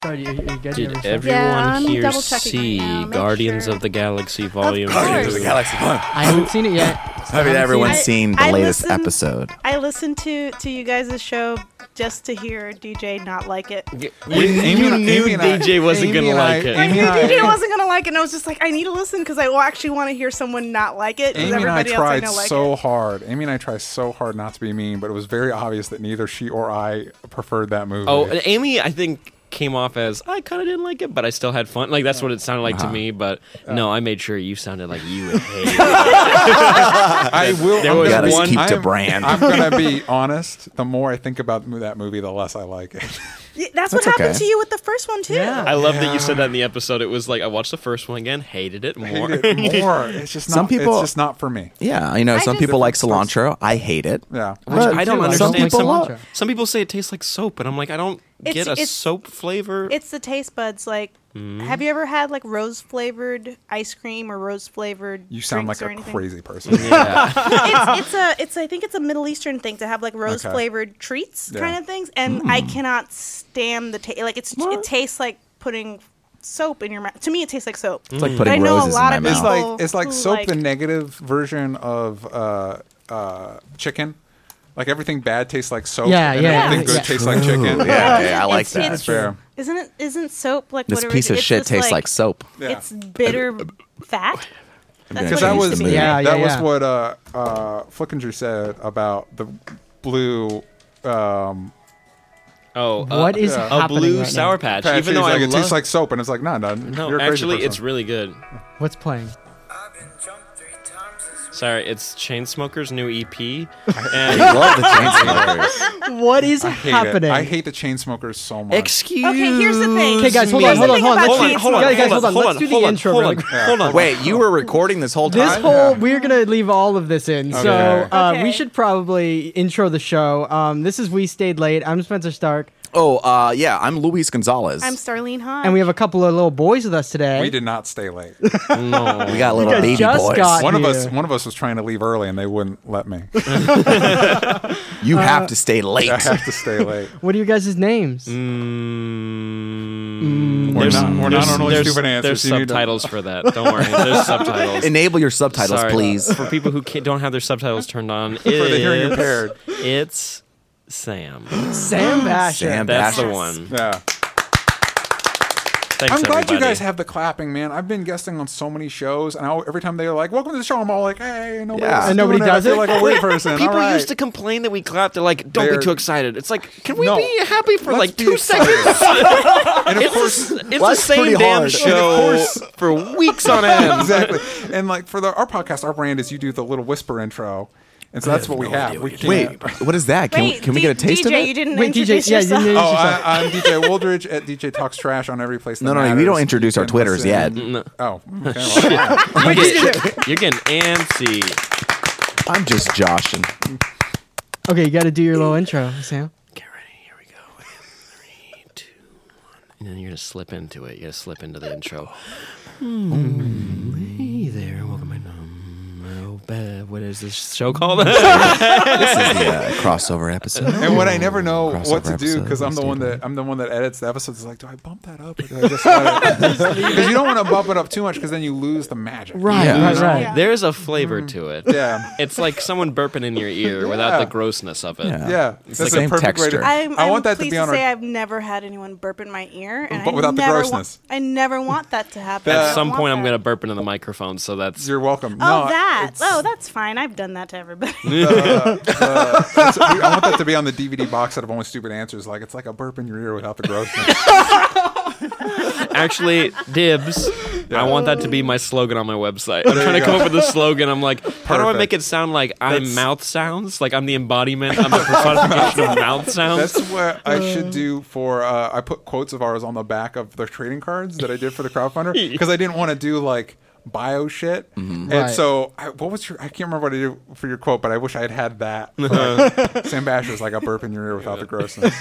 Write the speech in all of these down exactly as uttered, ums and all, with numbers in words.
Sorry, you, you good? Did You everyone Yeah, I'm here double-checking see right now, make Guardians sure. of the Galaxy Volume Guardians two? of the Galaxy. I haven't seen it yet. Have you everyone I- seen the I latest listened- episode? I listened to to you guys' show just to hear D J not like it. You, Amy you and- knew Amy and I- D J wasn't Amy gonna and I- like it. I Amy knew and I- D J wasn't gonna like it, and I was just like, I need to listen because I actually want to hear someone not like it. 'cause Amy and I everybody else I tried know like so it. hard. Amy and I tried so hard not to be mean, but it was very obvious that neither she or I preferred that movie. Oh, and Amy, I think came off as I kind of didn't like it, but I still had fun. Like that's what it sounded like Uh-huh. to me. But no, I made sure you sounded like you would hate it. I will. There I'm was gonna gotta be- one- keep to I'm- brand. I'm gonna be honest. The more I think about that movie, the less I like it. Yeah, that's what That's happened okay. to you with the first one too. Yeah. I love that you said that in the episode. It was like I watched the first one again, hated it more. Hate it more. It's just not. Some people- It's just not for me. Yeah, you know, I some just- people like cilantro. I hate it. Yeah. Which But I don't too, I understand. some people some, love- some people say it tastes like soap, and I'm like, I don't It's- get a it's- soap flavor. It's the taste buds. Like, have you ever had like rose flavored ice cream or rose flavored? You sound like drinks or a anything? crazy person. yeah. it's, it's a it's I think it's a Middle Eastern thing to have like rose Okay. flavored treats Yeah. kind of things, and I cannot stand the taste. Like it's it tastes like putting soap in your mouth. To me, it tastes like soap. It's like But I putting know a roses in lot my of It's mouth. people- like People it's like who soap, like- the negative version of uh, uh, chicken. Like everything bad tastes like soap. Yeah, and yeah, everything yeah. good tastes like chicken. Yeah, yeah, I like It's- that. it's- Fair. Isn't it? Isn't soap like This whatever piece it of is, shit it's tastes like, like soap. Yeah. It's bitter fat. gonna That's Because what that it was used to be. Yeah, that yeah, was yeah. what uh, uh, Flickinger said about the blue um, Oh, uh, What is yeah. a happening blue right Sour now? Patch? patch. Even He's though like I it love, tastes like soap, and it's like, no, no, no, you're a crazy actually, person. it's really good. What's playing? Sorry, it's Chainsmokers' new E P, I and love the Chainsmokers. What is I hate happening? it. I hate the Chainsmokers so much. excuse. Okay, here's the thing. Okay, guys, hold Here's on, hold the on, thing hold on. about Let's Chainsmokers. do, guys, guys, hold on. hold Let's on, do the hold on, intro. hold really on. quick. Hold on. Wait, you were recording this whole This time? whole we're gonna leave all of this in, so Okay. uh, Okay. we should probably intro the show. Um, this is We Stayed Late. I'm Spencer Stark, Oh, uh, yeah, I'm Luis Gonzalez. I'm Starlene Hahn. and we have a couple of little boys with us today. We did not stay late. No. we got little guys baby just boys. got- One of here. us, one of us was trying to leave early, and they wouldn't let me. You Uh, have to stay late. I have to stay late. What are your guys' names? Mm, We're there's- not- we're not there's- on only there's- stupid answers. There's You need to- subtitles for that. Don't worry. There's subtitles. Enable your subtitles, Sorry. please. For people who can't, don't have their subtitles turned on, For the hearing it's- impaired. It's Sam. Sam Basher. Sam That's the Basher. one. Yeah. Thanks, I'm glad everybody. you guys have the clapping, man. I've been guesting on so many shows, and I, every time they're like, "Welcome to the show," I'm all like, "Hey, nobody Yeah. else is And nobody doing it. does I feel it? like a weird person." People all right. used to complain that we clapped. They're like, "Don't They're- be too excited." It's like, can we No. be happy for Let's like be two excited. seconds? And of It's, course, the, it's Well, the that's same pretty damn hard. show And of course- for weeks on end. exactly. And like for the, our podcast, our brand is you do the little whisper intro, and so that's what we have. We can't. Wait, what is that? Can, Wait, we, can we D- get a taste D J, of you it? didn't Wait, D J, introduce yeah, you yourself. didn't- Oh, I, I'm D J Wooldridge at D J Talks Trash on every place. That No, no, no, we matters. don't introduce You our can Twitters listen. yet. No. Oh, okay. Well, You're getting, you're getting antsy. I'm just joshing. Okay, you got to do your little intro, Sam. Get ready. Here we go. In three, two, one. And then you're going to slip into it. You're going to slip into the intro. Hmm. Hey there. Welcome to um, oh, ba- what is this show called? This is the uh, crossover episode. and when I never know Crossover what to do episode, because I'm the stay one that tuned. I'm the one that edits the episodes. It's like, do I bump that up or do I just because you don't want to bump it up too much because then you lose the magic. Right, Yeah. right, right. Yeah. There's a flavor to it. Yeah. It's like someone burping in your ear Yeah. without the grossness of it. Yeah. Yeah, It's that's the a same perfect way to- texture. I'm, I I'm want that to pleased be to on our- say I've never had anyone burp in my ear, and But I without the never grossness. Want, I never want that to happen. At I At don't some want point, I'm that. going to burp into the microphone, so that's... You're welcome. Oh, no, that. it's- Oh, that's fine. I've done that to everybody. uh, uh, it's- I want that to be on the D V D box set of Only Stupid Answers. Like it's like a burp in your ear without the grossness. Actually, dibs. I want that to be my slogan on my website. I'm There trying you to come go. up with a slogan. I'm like, how do I Perfect. make it sound like I'm That's- mouth sounds? Like I'm the embodiment, I'm the personification of mouth sounds? That's what I should do for. Uh, I put quotes of ours on the back of the trading cards that I did for the crowdfunder because I didn't want to do like bio shit. Mm-hmm. And Right. so, I, what was your? I can't remember what I did for your quote, but I wish I had had that. Like, Sam Basher's like a burp in your ear without the grossness.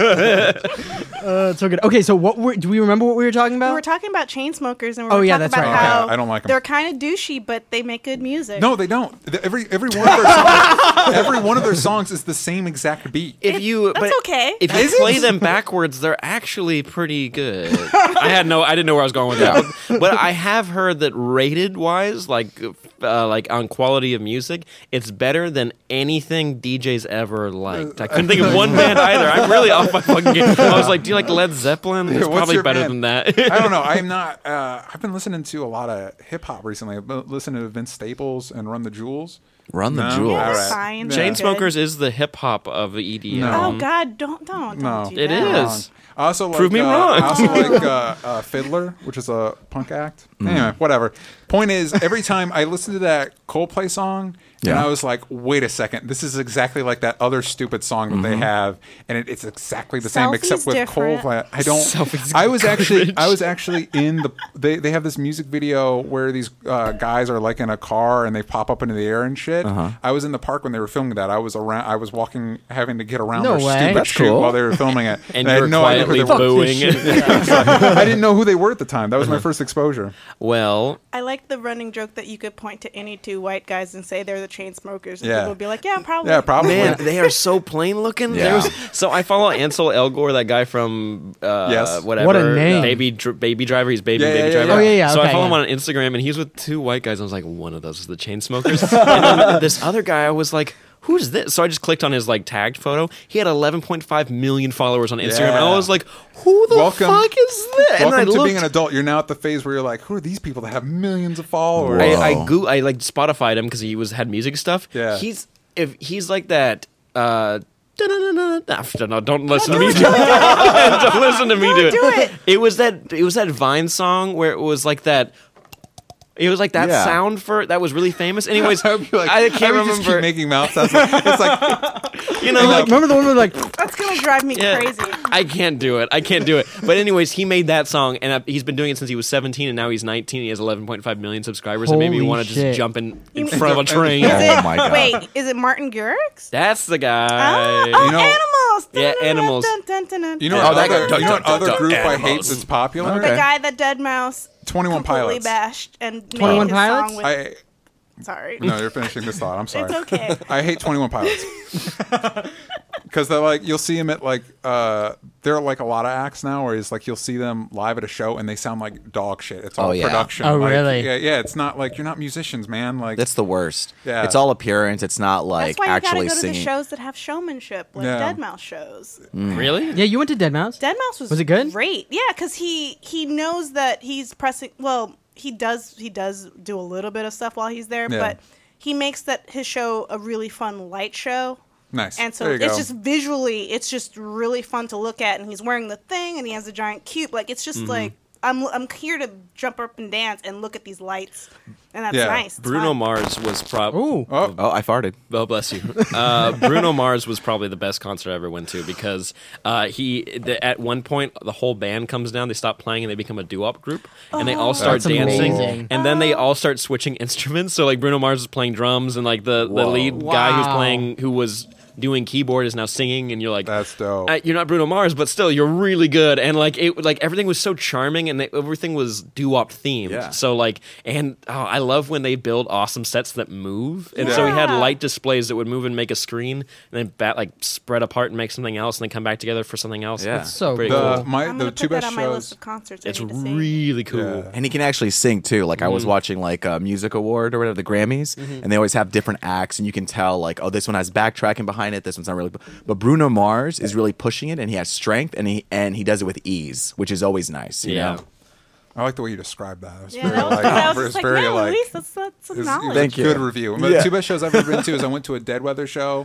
Uh, it's so good. Okay, so what were, do we remember what we were talking about? We were talking about chain smokers, and we Oh, were yeah, talking that's about right. how Okay, I don't like 'em. they're kind of douchey, but they make good music. No, they don't. The- Every every one of their songs, every one of their songs is the same exact beat. If It- you, that's but okay. If Is you it? play them backwards, they're actually pretty good. I had no, I didn't know where I was going with that. But, but I have heard that rated wise, like, uh, like on quality of music, it's better than anything D Js ever liked. I couldn't think of one band either. I'm really off my fucking game. I was like, do you like Led Zeppelin? It's What's probably your better band? than that. I don't know. I'm not. Uh, I've been listening to a lot of hip hop recently. I've been listening to Vince Staples and Run the Jewels. Run the No? jewels. Yeah, All that's right. fine. Yeah. Chainsmokers is the hip hop of E D M. No. Oh God, don't don't No. don't do It that. is. I also like, Prove me uh, wrong. I also like uh, uh, Fiddler, which is a punk act. Anyway, whatever. Point is, every time I listen to that Coldplay song, and Yeah. I was like, wait a second, this is exactly like that other stupid song that they have, and it, it's exactly the same, Selfie's except with different. Coldplay. I don't. Selfie's I was actually, garbage. I was actually in the. They they have this music video where these uh, guys are like in a car and they pop up into the air and shit. I was in the park when they were filming that. I was around. I was walking, having to get around No their way. stupid That's shoot cool. while they were filming it, And I you had were no idea who quietly they were. booing. I didn't know who they were at the time. That was my first exposure. Well, I like the running joke that you could point to any two white guys and say they're the chain smokers, and Yeah. people would be like, "Yeah, probably." Yeah, probably. man, they are so plain looking. Yeah. There's, so I follow Ansel Elgort, that guy from uh, Yes. whatever. What a name. Baby Dr- Baby Driver. He's Baby Yeah, Baby yeah, Driver. yeah. Oh, yeah, yeah, So I okay, follow him yeah. on Instagram, and he's with two white guys. I was like, one of those is the Chainsmokers. And then this other guy, I was like, who's this? So I just clicked on his like tagged photo. He had eleven point five million followers on Instagram. Yeah. And I was like, who the Welcome- fuck is this? And Welcome I to looked, being an adult. You're now at the phase where you're like, who are these people that have millions of followers? I, Whoa. I go I like Spotified him because he was had music stuff. Yeah. He's if he's like that. Uh, no, no, don't listen to me. do do it. Don't listen to me do it. do it. It was that. It was that Vine song where it was like that. It was like that Yeah. sound for that was really famous. Anyways, I would be like, I can't would just keep remember. making mouth sounds. Like, it's like You know, Like, like remember the one where like, That's gonna drive me yeah, crazy. I can't do it. I can't do it. But anyways, he made that song, and uh, he's been doing it since he was seventeen, and now he's nineteen. He has eleven point five million subscribers, and maybe you Holy want to shit. just jump in in You- front of a train. Is Oh it? my God. Wait, is it Martin Garrix? That's the guy. Ah, oh, You know- animals. Yeah, Animals. Dun, dun, dun, dun, you know, dun. what Oh, that other, guy- you know what dun, other dun, group dun, I hate animals. that's popular? The Okay. guy that Dead Mouse twenty-one completely Pilots. bashed and made twenty-one his Pilots? song with. I Sorry. no, you're finishing this thought. I'm sorry. It's okay. I hate twenty-one Pilots because they're like you'll see them at like uh they're like a lot of acts now where it's like you'll see them live at a show and they sound like dog shit. It's all Oh, yeah. production. Oh, Like, really? Yeah, yeah. It's not like you're not musicians, man. Like That's the worst. Yeah. It's all appearance. It's not like That's why you gotta actually go to singing. the shows that have showmanship, like Yeah. Dead Mouse shows. Really? yeah, you went to Dead Mouse. Dead Mouse was Was it good? Great, yeah, because he he knows that he's pressing. Well, he does he does do a little bit of stuff while he's there, Yeah. but he makes that his show a really fun light show. nice. And so There you it's go. just visually, it's just really fun to look at. And he's wearing the thing, and he has a giant cube. Like it's just like I'm I'm here to jump up and dance and look at these lights, and that's Yeah. nice. It's Bruno fun. Mars was probably. Ooh. Oh, Oh, I farted. Oh, bless you. Uh, Bruno Mars was probably the best concert I ever went to because uh, he the, at one point the whole band comes down, they stop playing, and they become a doo-wop group, and they all start That's dancing, amazing. and then they all start switching instruments. So like Bruno Mars is playing drums, and like the, the Whoa. lead guy who's Wow. playing who was doing keyboard is now singing, and you're like, that's dope. uh, you're not Bruno Mars, but still, you're really good. And like it, like everything was so charming, and they, everything was doo-wop themed. Yeah. So like, and oh, I love when they build awesome sets that move. And so we had Yeah. light displays that would move and make a screen, and then bat like spread apart and make something else, and then come back together for something else. Yeah. It's So pretty the cool. my I'm the gonna two put that best on my list shows. of concerts. I It's need to see. really cool. Yeah. And he can actually sing too. Like I was Mm-hmm. watching like a music award or whatever, the Grammys, and they always have different acts, and you can tell like, oh, this one has backtracking behind it. This one's not really. But Bruno Mars is really pushing it, and he has strength, and he and he does it with ease, which is always nice. You Yeah. know? I like the way you described that. It was Yeah, very that was, like, that was it's just like, very yeah, like. Luis, that's, that's some It was, it knowledge. was Thank a you. good review. Yeah. The two best shows I've ever been to is I went to a Dead Weather show,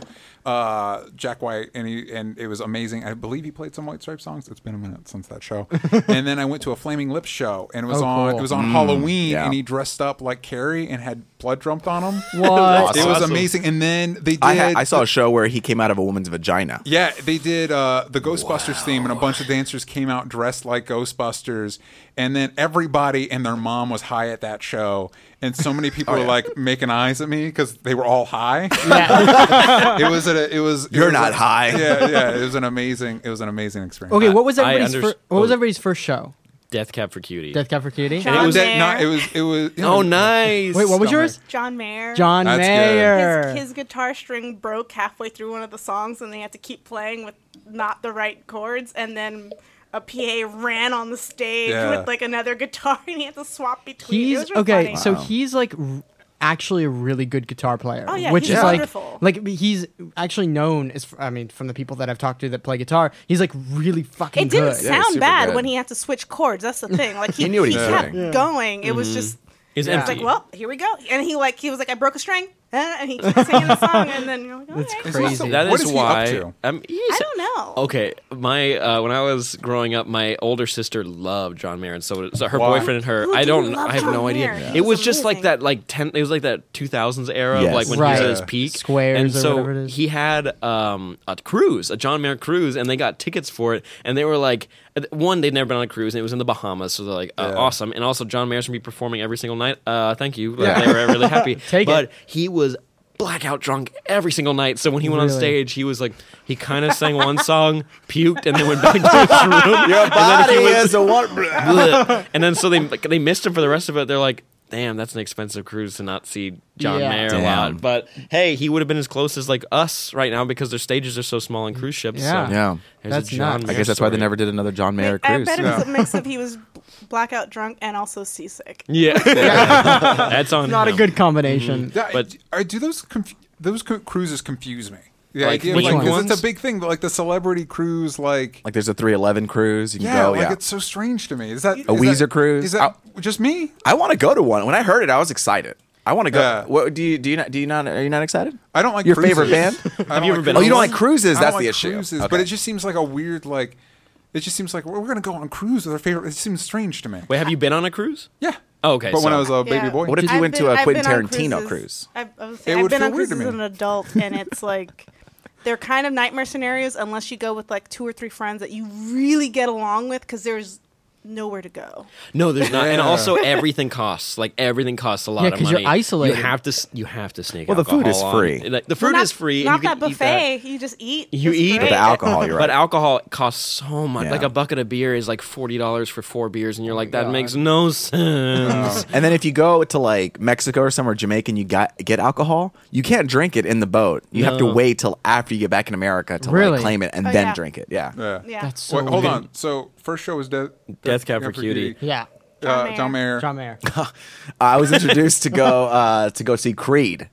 uh, Jack White, and he and it was amazing. I believe he played some White Stripes songs. It's been a minute since that show. And then I went to a Flaming Lips show, and it was Oh, on cool. it was on Halloween, yeah. and he dressed up like Carrie and had blood dumped on him. What? It was Awesome. amazing. And then they did. I ha- I saw a show where he came out of a woman's vagina. Yeah, they did uh, the Ghostbusters theme, and a bunch of dancers came out dressed like Ghostbusters. And then everybody and their mom was high at that show, and so many people Oh, were yeah. like making eyes at me because they were all high. Yeah. it was a, it was it You're was not a- high. Yeah, yeah. It was an amazing. It was an amazing experience. Okay, what was I everybody's underst- fir- what was oh. everybody's first show? Death Cab for Cutie. Death Cab for Cutie. John Uh, was- that- Mayer. not- it was it was. you know, Oh, nice. Wait, what was John yours? John Mayer. John That's good. Mayer. His, his guitar string broke halfway through one of the songs, and they had to keep playing with not the right chords. And then a P A ran on the stage Yeah. with like another guitar, and he had to swap between. It He's was really okay. funny. So he's like r- actually a really good guitar player. Oh, yeah, which he's is wonderful. like like he's actually known as I mean from the people that I've talked to that play guitar. He's like really fucking it didn't good. Yeah, he's sound super bad good. when he had to switch chords. That's the thing. Like he, He knew what he was kept doing. going. It was just It's Yeah. it's empty. like, well, here we go. And he like he was like, I broke a string, uh, and he kept singing the song, and then you're like, okay. That's Is crazy. he- That what is is he up why. to? Um, he's- I don't know. Okay, my uh, when I was growing up, my older sister loved John Mayer, and so, so her Why? boyfriend and her. Who I don't. didn't love I have John no idea. Mayer? Yeah. It He was was just like amazing. that, like ten. It was like that two thousands era, of Yes. like when Right. he was at his Yeah. peak. Squares and or so whatever it is. he had um, a cruise, a John Mayer cruise, and they got tickets for it, and they were like, one, they'd never been on a cruise, and it was in the Bahamas, so they're like, uh, Yeah. awesome. And also, John Mayer's gonna be performing every single night. Uh, thank you. Like, Yeah. They were really happy. Take it. but he was blackout drunk every single night. So when he went on Really? stage, he was like, he kind of sang one song, puked, and then went back to his room. Your And then body he was- is a one. Bleh. And then so they like, they missed him for the rest of it. They're like, damn, that's an expensive cruise to not see John Yeah. Mayer a Damn. lot. But hey, he would have been as close as like us right now because their stages are so small on cruise ships. Yeah. So Yeah. there's That's a John nuts. I Mayer guess that's why they story. never did another John Mayer I cruise. bet it was Yeah. a mix of he was blackout drunk and also seasick. Yeah, that's on. Not a him. good combination. Yeah, But- are, do those conf- those co- cruises confuse me? The Like, idea, which like, 'cause ones? it's a big thing, like the celebrity cruise, like, Like there's a three eleven cruise. You can yeah, go. like Yeah. it's so strange to me. Is that A is Weezer that- cruise? Is that just me? I want to go to one. When I heard it, I was excited. I want to go. Yeah. What do you do? You not? Do you not? Are you not excited? I don't like Your cruises. favorite band? I don't Have you ever like been Oh, on you don't one? like cruises? I don't That's like the issue. Cruises, Okay. But it just seems like a weird like. It just seems like we're, we're gonna go on a cruise with our favorite. It seems strange to me. Wait, have you been on a cruise? Yeah. Oh, okay. But when so- I was a baby Yeah. boy, What if you I've went been- to a I've Quentin been on Tarantino cruises. cruise? I've, I was It saying, I've would been feel on weird to cruises me. as an adult, and it's like they're kind of nightmare scenarios unless you go with like two or three friends that you really get along with because there's nowhere to go. No, there's not, and Yeah. also everything costs. Like everything costs a lot Yeah, of 'cause you're money. isolated. You have to, s- you have to sneak. Well, the food alcohol is on. free. Like, the food Well, not- is free. Not and you that can eat that. buffet. You just eat. You It's eat, But great. the alcohol, you're But right. alcohol costs so much. Yeah. Like a bucket of beer is like forty dollars for four beers, and you're like, that God. makes no sense. And then if you go to like Mexico or somewhere, Jamaica, and you got get alcohol, you can't drink it in the boat. You have to No. wait till after you get back in America to Really? like claim it and Oh, then yeah. drink it. Yeah. yeah. Yeah. That's so Wait, hold weird. on. So first show was Death, Death Cab for Cutie. Yeah. Uh, Mayer. John Mayer. John Mayer. I was introduced to go uh, to go see Creed.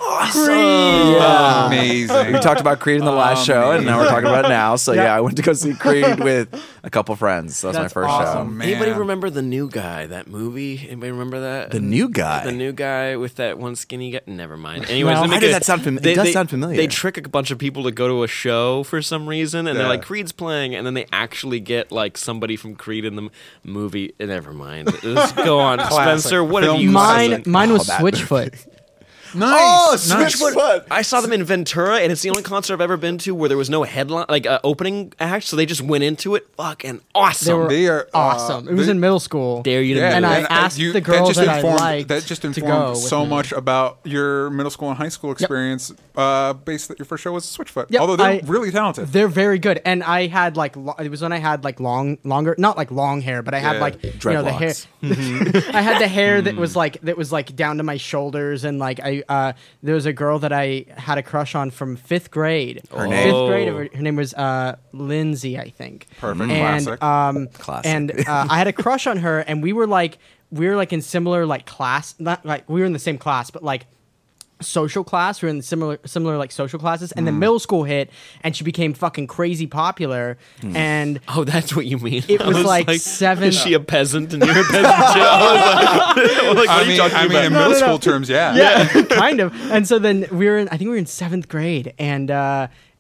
Yeah. Amazing. We talked about Creed in the last show, and now we're talking about it now. So yeah, I went to go see Creed with a couple friends. That was That's my first awesome. show. Man. Anybody remember the new guy? That movie? Anybody remember that? The new guy. The new guy with that one skinny guy. Never mind. Anyways, No. let me Why does get- that sound fam- it they- does they- sound familiar. They trick a bunch of people to go to a show for some reason, and they're Yeah. like, Creed's playing, and then they actually get like somebody from Creed in the m- movie. Eh, Never mind. Let's go on, Classic. Spencer. What have Film you Mine, seen? mine was Oh, that Switchfoot. Nice. Oh, nice. Switchfoot. I saw them in Ventura, and it's the only concert I've ever been to where there was no headline, like uh, opening act, so they just went into it. Fucking awesome. They were They are uh, awesome. It was they- in middle school. Dare you to Yeah, do And it. I uh, asked you- the girl just that I informed, liked that just to informed go with so me. much about your middle school and high school experience. Uh, based that your first show was Switchfoot. Yep, Although they're I- really talented. They're very good, and I had like lo- it was when I had like long, longer, not like long hair, but I had Yeah. like you know the hair. Dreadlocks. I had the hair that was like that was like down to my shoulders, and like I uh, there was a girl that I had a crush on from fifth grade. Her Fifth name? grade, her, her name was uh, Lindsay, I think. Perfect. And Classic. um, Classic. and uh, I had a crush on her, and we were like we were like in similar like class, not like we were in the same class, but like. Social class, we were in similar similar like social classes, and then middle school hit, and she became fucking crazy popular, and Oh, that's what you mean. It I was like seven- Is she a peasant and you're a peasant too? I was like, like, what I are you mean, talking I mean, about? in No, middle no, school no. terms, yeah. yeah, kind of. And so then we were in, I think we were in seventh grade, and uh,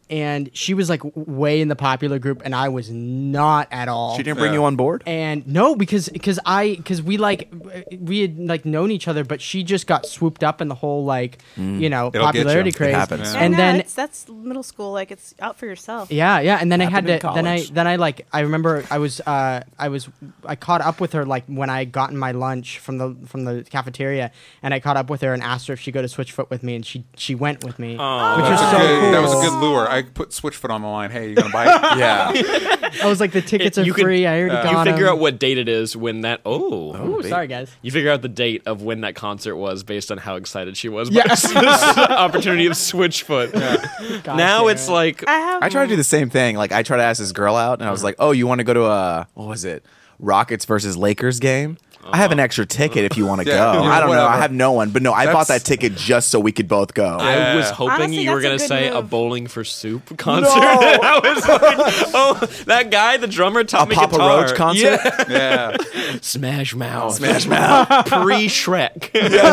and she was like way in the popular group, and I was not at all. She didn't bring Yeah. you on board. And no, because because I because we like we had like known each other, but she just got swooped up in the whole like you know It'll get you. popularity It craze. happens. Yeah, And no, then it's, that's middle school. Like it's out for yourself. yeah, yeah, and then I had Happened to. in Then I college. then I like I remember I was uh I was I caught up with her like when I gotten my lunch from the from the cafeteria, and I caught up with her and asked her if she'd go to Switchfoot with me, and she she went with me, Aw. which That's was a so good- cool. That was a good lure. I put Switchfoot on the line. Hey, you gonna buy it? Yeah. I was like, the tickets It- are you could- free. I already You got figure them. out what date it is when that. Oh, Ooh, sorry guys. You figure out the date of when that concert was based on how excited she was Yeah. by this, this opportunity of Switchfoot. God Now damn it's it. like I have. I try to do the same thing. Like I try to ask this girl out, and I was like, "Oh, you want to go to a what was it, Rockets versus Lakers game? I have an extra ticket if you want to Yeah, go. yeah, I don't know. whatever. I have no one, but no, I bought That's- that ticket just so we could both go. I was Yeah. hoping Honestly, you were that's a gonna good say a move. Bowling for Soup concert. I was like, oh, that guy, the drummer, taught A me Papa guitar. Roach concert? Yeah. Yeah. Smash Mouth. Smash Mouth. Pre Shrek.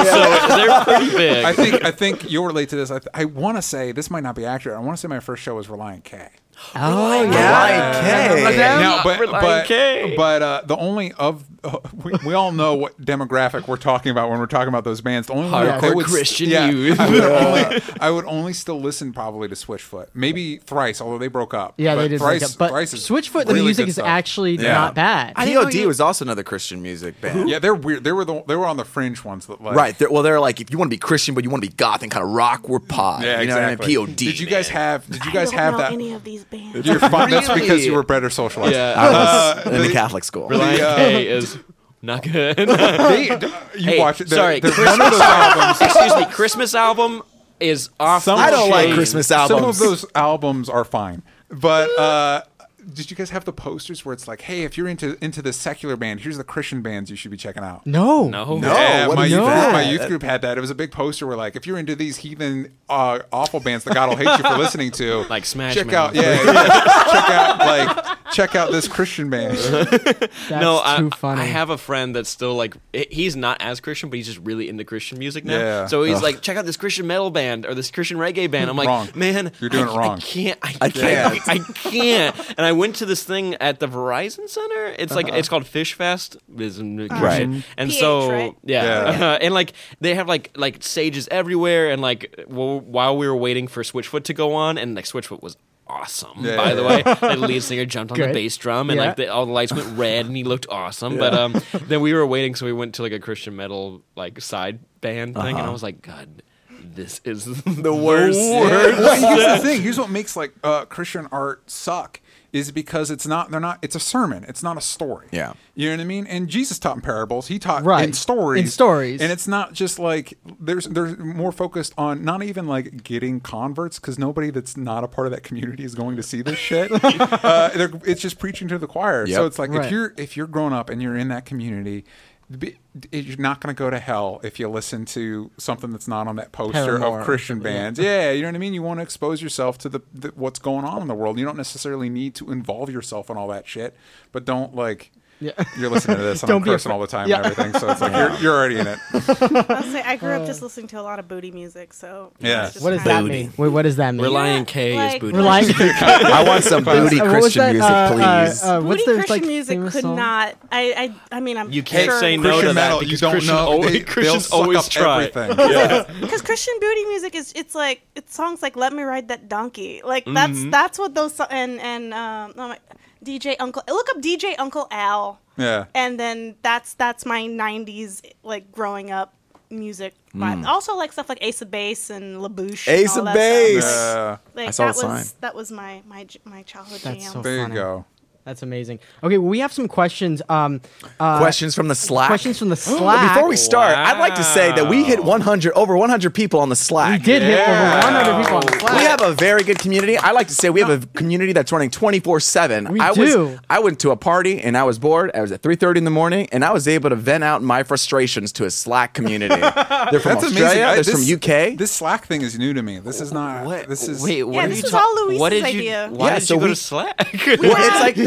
So they're pretty big. I think I think you'll relate to this. I, th- I want to say this might not be accurate. I want to say my first show was Reliant K. Oh Reliant yeah. K. Now, but Reliant but, K. but uh, the only of uh, we, we all know what demographic we're talking about when we're talking about those bands. The only one Hardcore I would, Christian yeah, youth. I would, only, I would only still listen probably to Switchfoot, maybe Thrice, although they broke up. Yeah, but they did. Thrice, break up. But Thrice is Switchfoot, the really music good is stuff. actually Yeah. not bad. I didn't know P O D you- was also another Christian music band. Yeah, they're weird. They were the they were on the fringe ones that like Right. They're, well, they're like, if you want to be Christian, but you want to be goth and kind of rock, we're pod. Yeah, you know exactly. what I mean? P O D. Did you guys man. have? Did you I guys don't have know that? any of these bands. You're fine. That's Really? because you were better socialized. Yeah. I was Uh, in the the- Catholic school. Reliant the, uh, K is not good. They, you Hey, watch it. the- sorry, the- Christmas none of those albums. Excuse me, Christmas album is off. Some- the I don't like chain. Christmas Some albums. of those albums are fine, but uh, did you guys have the posters where it's like, "Hey, if you're into into the secular band, here's the Christian bands you should be checking out." No. No, No. Yeah, what my is youth, that? my youth group had that. It was a big poster where, like, if you're into these heathen, uh, awful bands that God will hate you for listening to, Like Smash check Mouth. out, yeah, yeah, check out, like, check out this Christian band. That's no, I, too funny. I have a friend that's still like he- he's not as Christian, but he's just really into Christian music now. Yeah. So he's Ugh. like, check out this Christian metal band or this Christian reggae band. I'm like, Wrong. man, You're doing I, it wrong. I can't. I, I can't. can't. I can't. And I went to this thing at the Verizon Center. It's like Uh-huh. it's called Fish Fest. It's in Christian. Right. And P H, so right? yeah, Yeah. and like they have like like stages everywhere. And like well, while we were waiting for Switchfoot to go on, and like Switchfoot was awesome. Yeah, by yeah, the way, the lead singer jumped on the Good. bass drum, and Yeah. like the, all the lights went red, and he looked awesome. But um, then we were waiting, so we went to like a Christian metal like side band thing, and I was like, God, this is the worst. Well, here's the thing. Here's what makes like uh, Christian art suck is because it's not. They're not. It's a sermon. It's not a story. Yeah. You know what I mean? And Jesus taught in parables. He taught Right. in stories. In stories. And it's not just like there's there's more focused on not even like getting converts because nobody that's not a part of that community is going to see this shit. uh, they're- it's just preaching to the choir. So Yep. it's like Right. if you're if you're grown up and you're in that community. be- You're not going to go to hell if you listen to something that's not on that poster Paramore or of Christian something, yeah. bands. Yeah, you know what I mean. You want to expose yourself to the, the what's going on in the world. You don't necessarily need to involve yourself in all that shit, but don't like. Yeah. You're listening to this and Don't I'm be cursing afraid- all the time Yeah. and everything, so it's like you're, you're already in it. I'll say I grew up just listening to a lot of booty music, so Yeah. it's just What does kinda- that mean? Wait, what does that mean? Reliant K is like- booty. Reliant. I want some booty Uh, what was Christian that, music, uh, please. Uh, uh, what's Booty their Christian like, music famous could song? not. I, I I mean I'm You can't sure, say no Christian to that metal, because you don't Christian know. always, They, Christians they'll always suck try. up everything. Yeah. because Christian booty music is it's like it's songs like "Let Me Ride That Donkey," like that's Mm-hmm. that's what those so- and and um oh my, D J Uncle look up D J Uncle Al, Yeah. and then that's that's my nineties like growing up music. vibe. Mm. Also like stuff like Ace of Base and LaBouche. Ace and all of that Base. stuff. Uh, Like I saw that the was sign. that was my my j- my childhood That's jam. so there you funny. go. That's amazing. Okay, well, we have some questions. Um, uh, Questions from the Slack. Questions from the But Slack. before we start, I'd like to say that we hit one hundred over one hundred people on the Slack. we did hit Yeah. over one hundred people on the Slack. We have a very good community. I like to say we have a community that's running twenty-four seven. We I do. Was, I went to a party and I was bored. I was at three thirty in the morning and I was able to vent out my frustrations to a Slack community. They're from That's Australia. amazing. I- They're this, from U K. This Slack thing is new to me. This is not. What? This is. Wait, what Yeah, are this you was talk- all Luis's what did you, idea. Why Yeah, did so you go we- to Slack? well, it's like this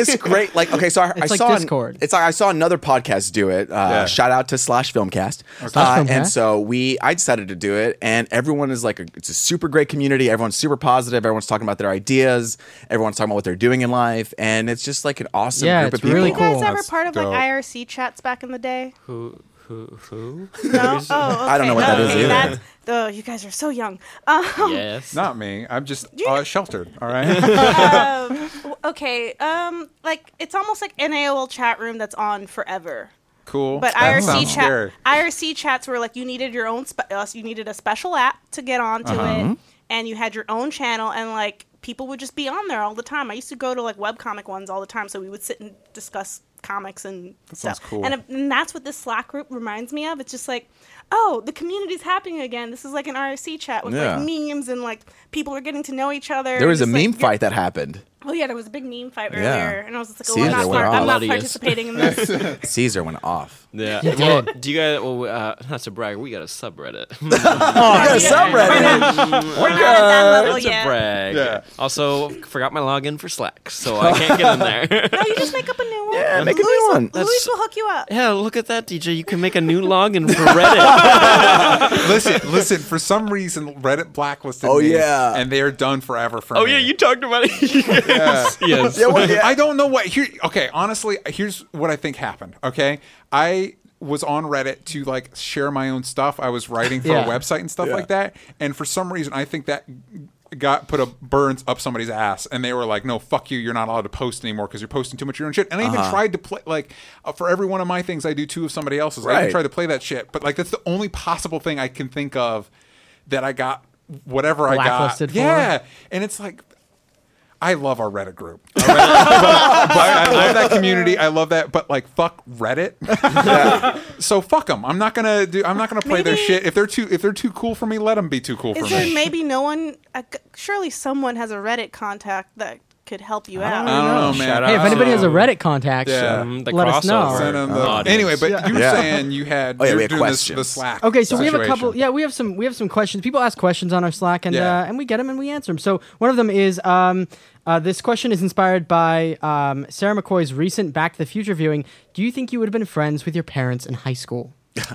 it's great. Like, okay, so I, I It's like saw an- Discord. it's like I saw another podcast do it. Uh, Yeah. Shout out to Slash Filmcast. Slash Uh, Filmcast. and so we, I decided to do it, and everyone is like, a, it's a super great community. Everyone's super positive. Everyone's talking about their ideas. Everyone's talking about what they're doing in life, and it's just like an awesome Yeah, group it's of people. really you guys cool. ever That's part of like dope. I R C chats back in the day? Who? Who? Who? No. Oh, I don't know what that is okay. either. That's, oh, you guys are so young. Um, Yes. Not me. I'm just uh, sheltered. All right. um, okay. Um, like it's almost like an A O L chat room that's on forever. Cool. But That I R C sounds chat, scary. I R C chats were like you needed your own, spe- uh, you needed a special app to get onto Uh-huh. it, and you had your own channel, and like people would just be on there all the time. I used to go to like webcomic ones all the time, so we would sit and discuss comics and sounds stuff. cool. And, and that's what this Slack group reminds me of. It's just like, oh, the community's happening again. This is like an I R C chat with Yeah. like memes and like people are getting to know each other. There was a Just, like, meme you're- fight that happened. Oh yeah, there was a big meme fight Yeah. earlier, and I was just like, oh, Caesar I'm not, went par- off. I'm not Bloodiest. participating in this. Caesar went off. Yeah. You Well, did. do you guys? Well, uh, not to brag, we got a subreddit. Oh, we got a subreddit. We're not at that level That's a yet. brag. Yeah. Also, forgot my login for Slack, so I can't get in there. No, you just make up a new one. Yeah, make a Luis new will- one. Luis That's- will hook you up. Yeah, look at that, D J. You can make a new login for Reddit. listen, listen. For some reason, Reddit blacklisted Oh, me, yeah. and they are done forever for oh me. yeah, you talked about it. yes. yes. Yeah, well, yeah. I don't know what here. Okay, honestly, here's what I think happened. Okay, I was on Reddit to like share my own stuff. I was writing for Yeah. a website and stuff Yeah. like that, and for some reason, I think that got put a burns up somebody's ass, and they were like, "No, fuck you. You're not allowed to post anymore because you're posting too much of your own shit." And I even Uh-huh. tried to play like uh, for every one of my things, I do two of somebody else's. I Right. even tried to play that shit, but like that's the only possible thing I can think of that I got whatever I got. Blacklisted for? Yeah, and it's like. I love our Reddit group. Our Reddit- but, but I love that community. I love that. But like, fuck Reddit. So fuck them. I'm not gonna do. I'm not gonna play their Maybe- shit. If they're too, if they're too cool for me, let them be too cool for Is there me. maybe no one? Uh, surely someone has a Reddit contact that could help you out. I don't know, man. Shout Hey, if out anybody has a to, Reddit contact, Yeah. um, the let us know. crossover Send 'em the- audience. anyway, but you were Yeah. saying you had. Oh, yeah, you're we had doing this, the questions. Slack. Okay, so we have a situation. couple. Yeah, we have some. We have some questions. People ask questions on our Slack, and Yeah. uh, and we get them and we answer them. So one of them is um, uh, this question is inspired by um, Sarah McCoy's recent Back to the Future viewing. Do you think you would have been friends with your parents in high school?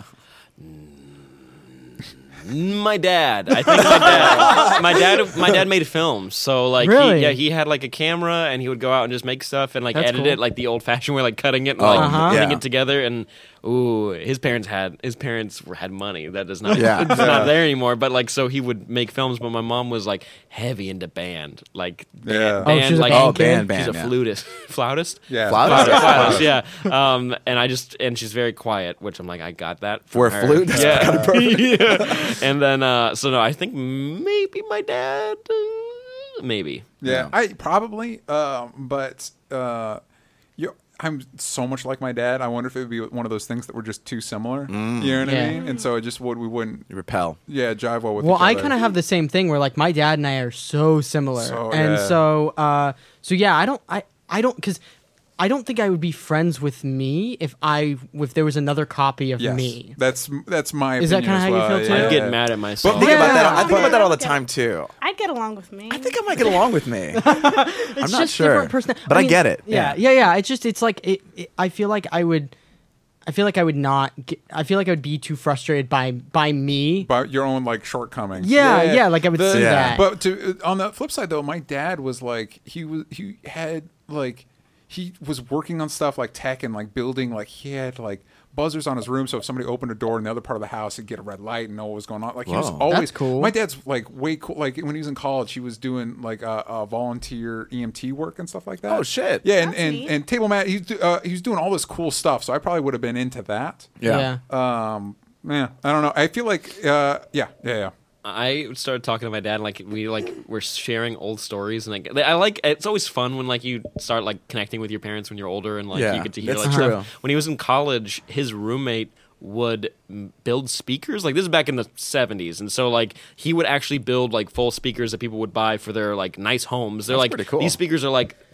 My dad. I think my dad. my dad. My dad made films, so like, Really? he, yeah, he had like a camera, and he would go out and just make stuff and like That's edit cool. it like the old-fashioned way, like cutting it and Oh, like Uh-huh. putting yeah. it together. And ooh, his parents had his parents were- had money that is not Yeah. it's not there anymore. But like, so he would make films. But my mom was like heavy into band, like band, Yeah. Oh, band, she's a like band Oh, band, kid? she's band. a yeah. flutist, flautist. Yeah. Flautist? Flautist, flautist, yeah. Um, and I just and she's very quiet, which I'm like, I got that For a from her. flute? That's Yeah. kinda perfect. Yeah. And then, uh, so no, I think maybe my dad, uh, maybe. Yeah, Yeah. I probably. Um, but uh, you, I'm so much like my dad. I wonder if it would be one of those things that were just too similar. You know what Yeah. I mean? And so it just would we wouldn't. You repel. Yeah, jive well with. Well, each I other. kind of have the same thing where like my dad and I are so similar, So, and yeah. so uh, so yeah, I don't, I, I don't, because I don't think I would be friends with me if I if there was another copy of Yes. me. That's that's my. Is that opinion kinda as how you well. feel, too? Yeah. I'd get mad at myself. But think Yeah. about that. I think Yeah. about that all the time too. I'd get along with me. I think I might get along with me. It's I'm not just sure, different person- but I, mean, get it. Yeah, yeah, yeah. It's just it's like it, it, I feel like I would. I feel like I would not. Get, I feel like I would be too frustrated by by me. About your own like shortcomings. Yeah, yeah, like I would see Yeah. that. But to on the flip side though, my dad was like he was he had like he was working on stuff like tech and like building like he had like buzzers on his room, so if somebody opened a door in the other part of the house, he'd get a red light and know what was going on. Like he was Whoa. always That's cool. My dad's like way cool. Like when he was in college, he was doing like uh, uh, volunteer E M T work and stuff like that. Oh, shit. Yeah, and That's and, neat. and table mat. He's do- uh, he was doing all this cool stuff. So I probably would have been into that. Yeah. Um. Yeah. I don't know. I feel like. Uh. Yeah. Yeah. Yeah. I started talking to my dad, like we like we're sharing old stories, and like I like it's always fun when like you start like connecting with your parents when you're older, and like Yeah, you get to hear that's like true. stuff. When he was in college, his roommate would m- build speakers. Like this is back in the seventies, and so like he would actually build like full speakers that people would buy for their like nice homes. They're That's like pretty cool. these speakers are like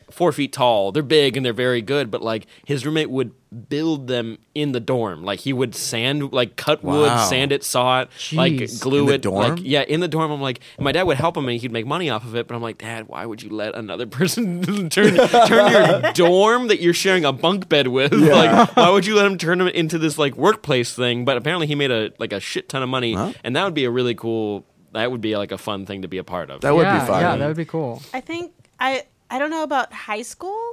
four feet tall. They're big and they're very good, but like his roommate would build them in the dorm. Like he would sand, like cut wood, Wow. sand it, saw it, like Jeez. glue In the it. dorm? Like, yeah, in the dorm. I'm like, and my dad would help him and he'd make money off of it. But I'm like, Dad, why would you let another person turn turn your dorm that you're sharing a bunk bed with? Like, why would you let him turn it into this like workplace thing? But apparently he made a like a shit ton of money, Huh? and that would be a really cool. That would be like a fun thing to be a part of. That would yeah, be fun. Yeah, that would be cool. I think I I don't know about high school,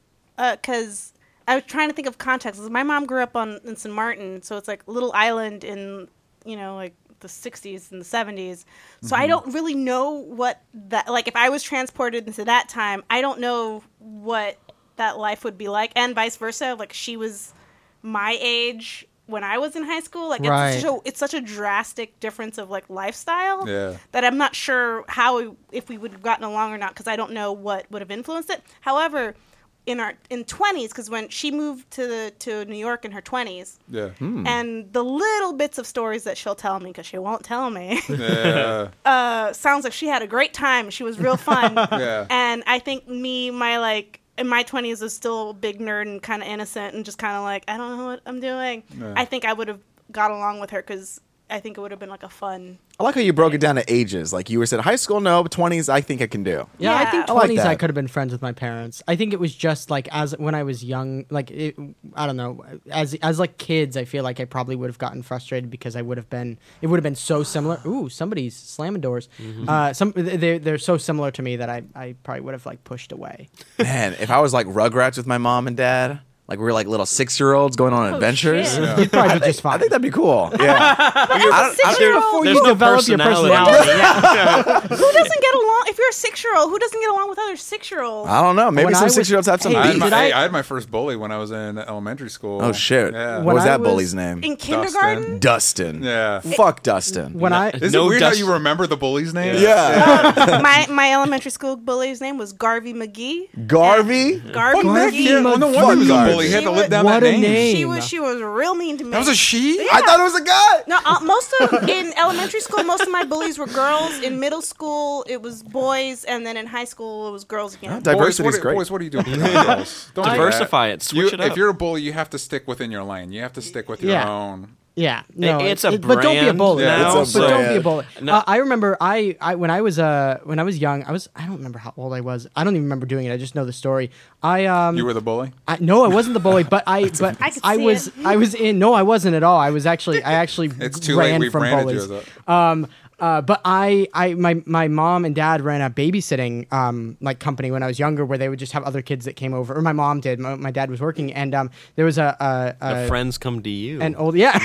because I was trying to think of context. My mom grew up on in Saint Martin, so it's like a little island in you know like the sixties and the seventies. So I don't really know what that like. If I was transported into that time, I don't know what that life would be like, and vice versa. Like she was my age when I was in high school. Like Right. it's such a, it's such a drastic difference of like lifestyle Yeah. that I'm not sure how we, if we would have gotten along or not, because I don't know what would have influenced it. However, in our in twenties, because when she moved to the to New York in her twenties, Yeah. and the little bits of stories that she'll tell me, because she won't tell me, Yeah. uh, sounds like she had a great time. She was real fun. Yeah. And I think me, my like in my twenties was still a big nerd and kind of innocent and just kind of like, I don't know what I'm doing. Yeah. I think I would have got along with her because I think it would have been like a fun. I like how you broke it down to ages. Like you were said, high school, no, but twenties, I think I can do. Yeah, I Yeah. think I like twenties I, that. could have been friends with my parents. I think it was just like as when I was young, like it, I don't know, as as like kids, I feel like I probably would have gotten frustrated because I would have been it would have been so similar. Ooh, somebody's slamming doors. Uh, some they they're so similar to me that I I probably would have like pushed away. Man, if I was like Rugrats with my mom and dad, like we were like little six year olds going on adventures, shit. You'd probably I be think, just fine. I think that'd be cool. Yeah. As a six-year-old, before There's you no develop your personality. personality. yeah. who doesn't get along? If you're a six-year-old, who doesn't get along with other six-year-olds? I don't know. Maybe When I some was- six year olds have some Hey, I had, beef. my, did I- hey, I had my first bully when I was in elementary school. Oh shit! Yeah. What When was I that was bully's name? In kindergarten? Dustin. Yeah. Fuck Dustin. When I Is No it weird dust- how you remember the bully's name? yeah. my my elementary school bully's name was Garvey McGee. Garvey. Garvey Garvey McGee. Well, no Fuck wonder he was a Garvey. bully. He had to She live was- down What that a name. name. She was she was real mean to me. That was a she? I thought it was a guy. No, uh, most of in elementary school, most of my bullies were girls. In middle school, it was boys, and then in high school, it was girls again. Diversity boys, is what, great. Boys, what are you doing? with the girls? Don't do that. Diversify it. Switch You- it up. If you're a bully, you have to stick within your lane. You have to stick with your Yeah. own. Yeah, no, It's a it- but don't be a brand bully. now, It's a but don't be a brand. bully. No. Uh, I remember I, I when I was uh when I was young, I was I don't remember how old I was. I don't even remember doing it. I just know the story. I um You were the bully? I, no, I wasn't the bully, but I but I could I see was it. I was in no, I wasn't at all. I was actually I actually It's too late. ran We've from branded bullies. you as a... Um, uh, but I, I, my, my mom and dad ran a babysitting um, like company when I was younger, where they would just have other kids that came over, or my mom did. My, my dad was working, and um, there was a, a, a The friends come to you. an old yeah.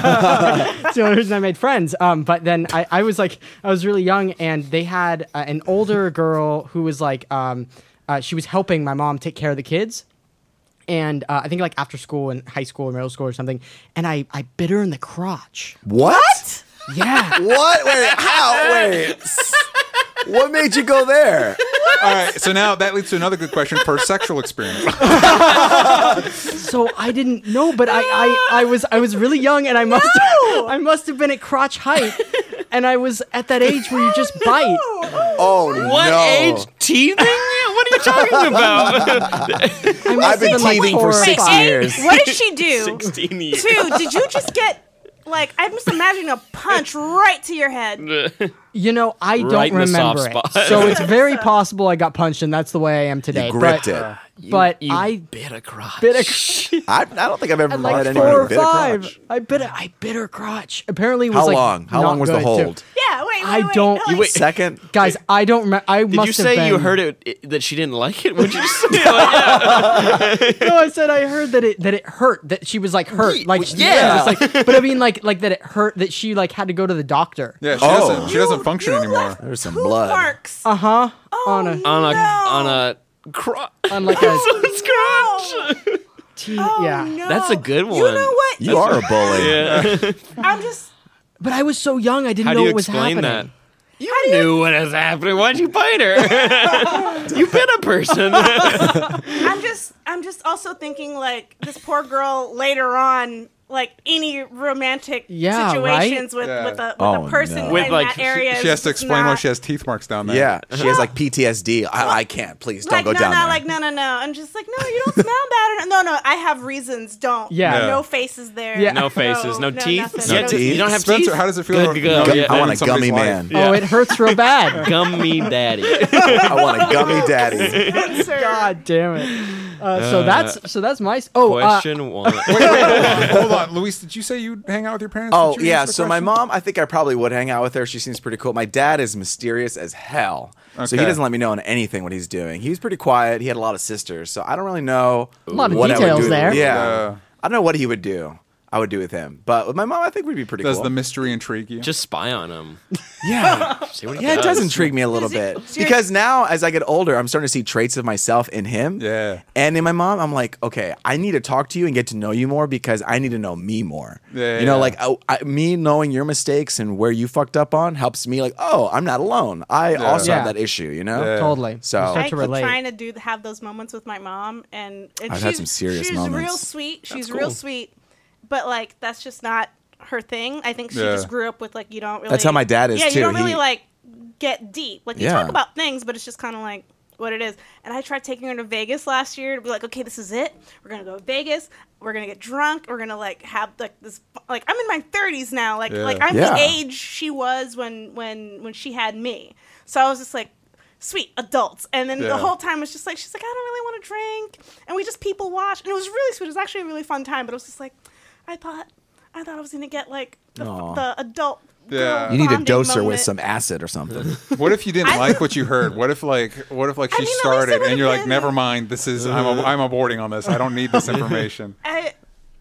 That's the only reason I made friends. Um, but then I, I was like, I was really young, and they had uh, an older girl who was like, um, uh, she was helping my mom take care of the kids. And uh, I think like after school and high school or middle school or something, and I, I bit her in the crotch. What? Yeah. What? Wait, how? Wait. What made you go there? All right, so now that leads to another good question for sexual experience. So I didn't know, but I, I, I was I was really young, and I must I must have been at crotch height, and I was at that age where you just bite. Oh what no! age? Teething? What are you talking about? I must I've been have like teething four for or six five. years. What did she do? sixteen years. Two, did you just get like I'm just imagining a punch right to your head? You know, I don't Right in the soft remember it, spot. so it's very possible I got punched, and that's the way I am today. You gripped but, it. But You I bit a crotch. bit a I, I don't think I've ever at met like anyone four who or bit a five. crotch. I bit a, I bit her crotch. Apparently, it was How like long? How not long was the good, hold? too. Yeah, wait, wait, I wait. don't- Like, You wait. Second? Guys, I don't remember. I Did must you say have you been- heard it, it that she didn't like it? Would you just say like, yeah. No, I said I heard that it that it hurt. That she was like hurt. Like she- yeah. it was like, but I mean like like that it hurt. That she like had to go to the doctor. Yeah, she Oh. doesn't. She doesn't function you anymore. left There's some poop blood. marks. Uh huh. Oh, on a on a no. on a crotch. on like a crotch. T- Oh, yeah. no. That's a good You one. know what? You are a bully. Yeah. I'm just. But I was so young, I didn't How know do you what was explain happening. that? You knew what was happening. Why'd you bite her? You bit a person. I'm just. I'm just also thinking like this poor girl later on. like any romantic Yeah, situations right? with Yeah. with a with Oh, a person no. With, in like, that area. She has to is explain why not- she has teeth marks down there. Yeah, she has like P T S D. I, I can't. Please don't like, go no, down no, there. like no, no, no. I'm just like, no, you don't smell bad. No, no, I have reasons. Don't. Yeah. Yeah. No faces there. Yeah. No faces, no teeth. nothing. No No teeth. You don't have Spencer, teeth? how does it feel? Good to to go. know Yeah. you've I want ruined a somebody's gummy life? man. Oh, it hurts real bad. Gummy daddy. I want a gummy daddy. Spencer. God damn it. Uh, so that's so that's my. Oh, uh, Question one. Hold on, Luis. Did you say you hang out with your parents? Oh Did you yeah, answer the so my question? mom, I think I probably would hang out with her. She seems pretty cool. My dad is mysterious as hell, so he Okay. doesn't let me know on anything what he's doing. He's pretty quiet. He had a lot of sisters, so I don't really know A lot of what I would details do. there. Yeah, Yeah. I don't know what he would do. I would do with him, but with my mom, I think we'd be pretty Does cool. the mystery intrigue you? Just spy on him. yeah, See what he yeah, it does. does intrigue me a little Is it- bit so you're- because now as I get older, I'm starting to see traits of myself in him. Yeah. and in my mom, I'm like, okay, I need to talk to you and get to know you more because I need to know me more. Yeah, you know, yeah. like I, I, me knowing your mistakes and where you fucked up on helps me. Like, oh, I'm not alone. I also Yeah. have that issue. You know. Yeah. totally. So- You I start keep to relate. trying to do have those moments with my mom, and, and I've she's, had some serious she's real moments. sweet. She's That's real cool. sweet, but like that's just not her thing. I think she Yeah. just grew up with like you don't really. That's how my dad is, yeah, too. you don't really He- like get deep. Like you Yeah. talk about things, but it's just kind of like what it is. And I tried taking her to Vegas last year to be like, okay, this is it. We're gonna go to Vegas. We're gonna get drunk. We're gonna like have like this. Like I'm in my thirties now. Like Yeah. like I'm Yeah. the age she was when when when she had me. So I was just like. Sweet adults, and then Yeah. the whole time was just like she's like I don't really want to drink, and we just people watch, and it was really sweet. It was actually a really fun time, but it was just like I thought I thought I was gonna get like the, Aw. the adult. Yeah. girl You need to bonding dose her with moment. some acid or something. What if you didn't I- like what you heard? What if like what if like I she mean, at least it started would've and you're like, been- never mind, this is I'm a, I'm aborting on this. I don't need this information. I,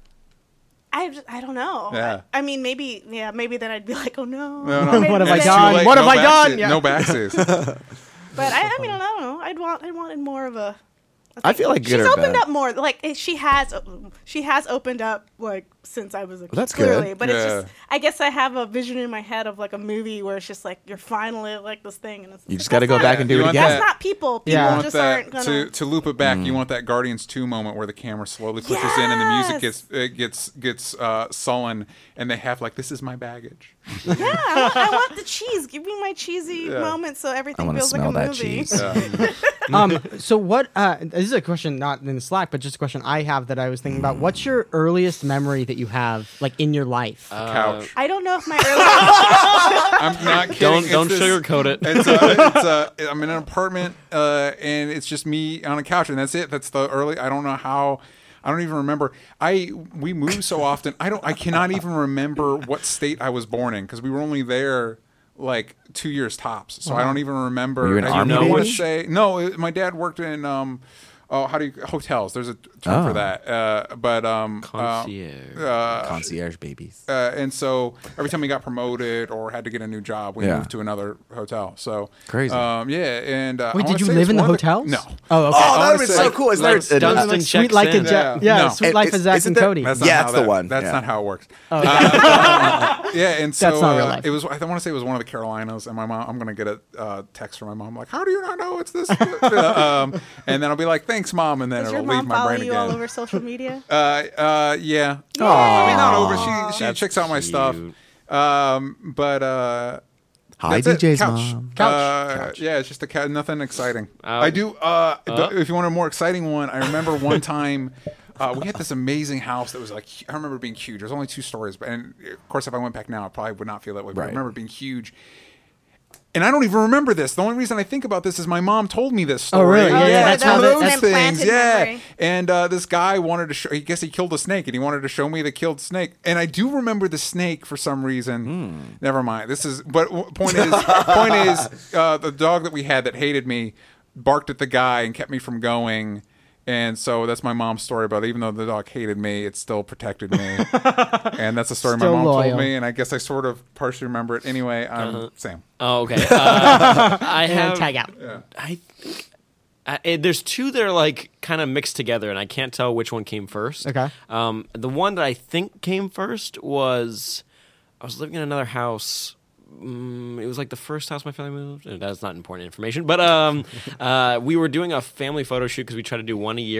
I, just- I don't know. Yeah. I, I mean, maybe yeah, maybe then I'd be like, oh no. No, no. Or maybe What have I It's then- too done? late. What No have I done? backseat. Yeah. No backseat. But I, I mean, I don't know. I'd want I wanted more of a. I feel like good she's or opened bad. up more. Like eh, she has, she has opened up like since I was a kid. that's good. clearly. But it's Yeah. just, I guess I have a vision in my head of like a movie where it's just like you're finally like this thing, and it's You like, just got to that's go not- back and do You it want again. That's not people. People Yeah. You want just that aren't gonna. to to loop it back. Mm. You want that Guardians two moment where the camera slowly pushes in and the music Yes. gets it gets gets uh, sullen, and they have like this is my baggage. yeah, I want, I want the cheese. Give me my cheesy Yeah. moment so I everything want to feels like smell a that movie. cheese. Yeah. Um, so what? Uh, this is a question not in Slack, but just a question I have that I was thinking about. What's your earliest memory that you have, like in your life? Uh, Couch. I don't know if my early. I'm not kidding. Don't It's don't this- sugarcoat it. It's a, it's a, I'm in an apartment, uh, and it's just me on a couch, and that's it. That's the early. I don't know how. I don't even remember. I we move so often. I don't. I cannot even remember what state I was born in because we were only there like two years tops. So I don't even remember. Were you in I Army don't want to Navy? say no. It, my dad worked in um, oh, how do you hotels? There's a term for Oh. that. Uh, but um, uh, Concierge. uh, Concierge babies. uh, and so every time we got promoted or had to get a new job, we Yeah. moved to another hotel. So Crazy. Um, yeah, and uh, Wait, I did wanna you say live it's in the one of hotels? No, Oh, okay. Oh, I that wanna would be say, so like- cool. Is like there? Dunstan uh, Like checks sweet like a in. ja- Yeah. yeah, No. sweet It- life it's- of Zach isn't and there- Cody. That's Yeah, not how it's the that- one. That's Yeah. not how it works. Uh, yeah, and so That's not real uh, life. it was. I want to say it was one of the Carolinas, and my mom. I'm gonna get a uh, text from my mom like, "How do you not know it's this?" um, and then I'll be like, "Thanks, mom," and then Does it'll your leave mom my follow brain you again. all over social media? Uh, uh, yeah. Aw. I mean, not over. She she That's checks out my stuff. cute. Um, but uh. Hi, That's D it. J's Couch. mom. Couch. Uh, Couch. Yeah, it's just a couch. Nothing exciting. Uh, I do. Uh, the- uh. if you want a more exciting one, I remember one time uh, we had this amazing house that was like I remember it being huge. There was only two stories, but and of course, if I went back now, I probably would not feel that way. But I Right. remember it being huge. And I don't even remember this. The only reason I think about this is my mom told me this story. Oh, really? Yeah, Oh, yeah, that's that how was that- an that's- things. implanted Yeah. memory. And uh, this guy wanted to show, I guess he killed a snake and he wanted to show me the killed snake. And I do remember the snake for some reason. Hmm. Never mind. This is, but w- point is, point is, uh, the dog that we had that hated me barked at the guy and kept me from going. And so that's my mom's story about it. Even though the dog hated me, it still protected me. And that's the story Still my mom loyal. told me. And I guess I sort of partially remember it. Anyway, I'm Sam. Oh, okay. Uh, I And have tag out. I think I, it, there's two that are like kind of mixed together, and I can't tell which one came first. Okay. Um, the one that I think came first was I was living in another house. Mm, it was like the first house my family moved. and That's not important information, but um, uh, we were doing a family photo shoot because we try to do one a year, and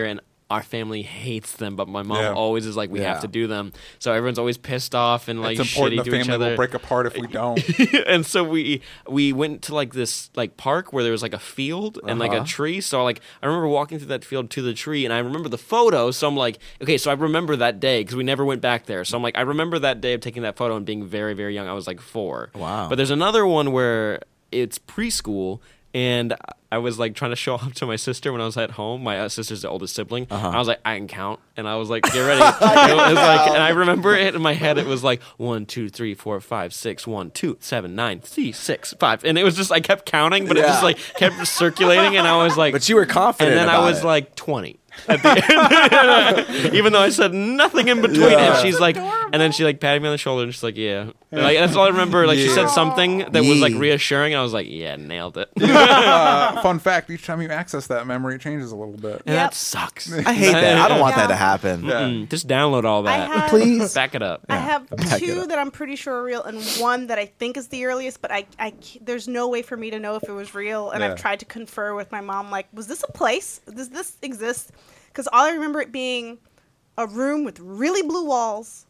our family hates them, but my mom Yeah. always is like, we Yeah. have to do them. So everyone's always pissed off and like It's important shitty the to each family other. will break apart if we don't. And so we we went to like this like park where there was like a field and like a Uh-huh. tree. So like I remember walking through that field to the tree, and I remember the photo. So I'm like, okay, so I remember that day because we never went back there. So I'm like, I remember that day of taking that photo and being very very young. I was like four. Wow. But there's another one where it's preschool. And I was like trying to show off to my sister when I was at home. My uh, sister's the oldest sibling. Uh-huh. I was like, I can count, and I was like, get ready. It was like, and I remember it in my head. It was like one, two, three, four, five, six, one, two, seven, nine, three, six, five, and it was just I kept counting, but it Yeah. just like kept circulating, and I was like, But you were confident. and then I about was it. like twenty. At the end. Even though I said nothing in between, Yeah. and she's like, and then she like patted me on the shoulder, and she's like, yeah, and, like that's all I remember. Like she Yeah. said something that was like Yeah. reassuring, and I was like, yeah, nailed it. Uh, fun fact: each time you access that memory, it changes a little bit. And Yep. that sucks. I hate that. I don't want that to Yeah. happen. Yeah. Mm, just download all I that. had, Please. Back it up. I have back it two up. that I'm pretty sure are real, and one that I think is the earliest. But I, I, c- there's no way for me to know if it was real. And Yeah. I've tried to confer with my mom, like, was this a place? Does this exist? Because all I remember it being a room with really blue walls,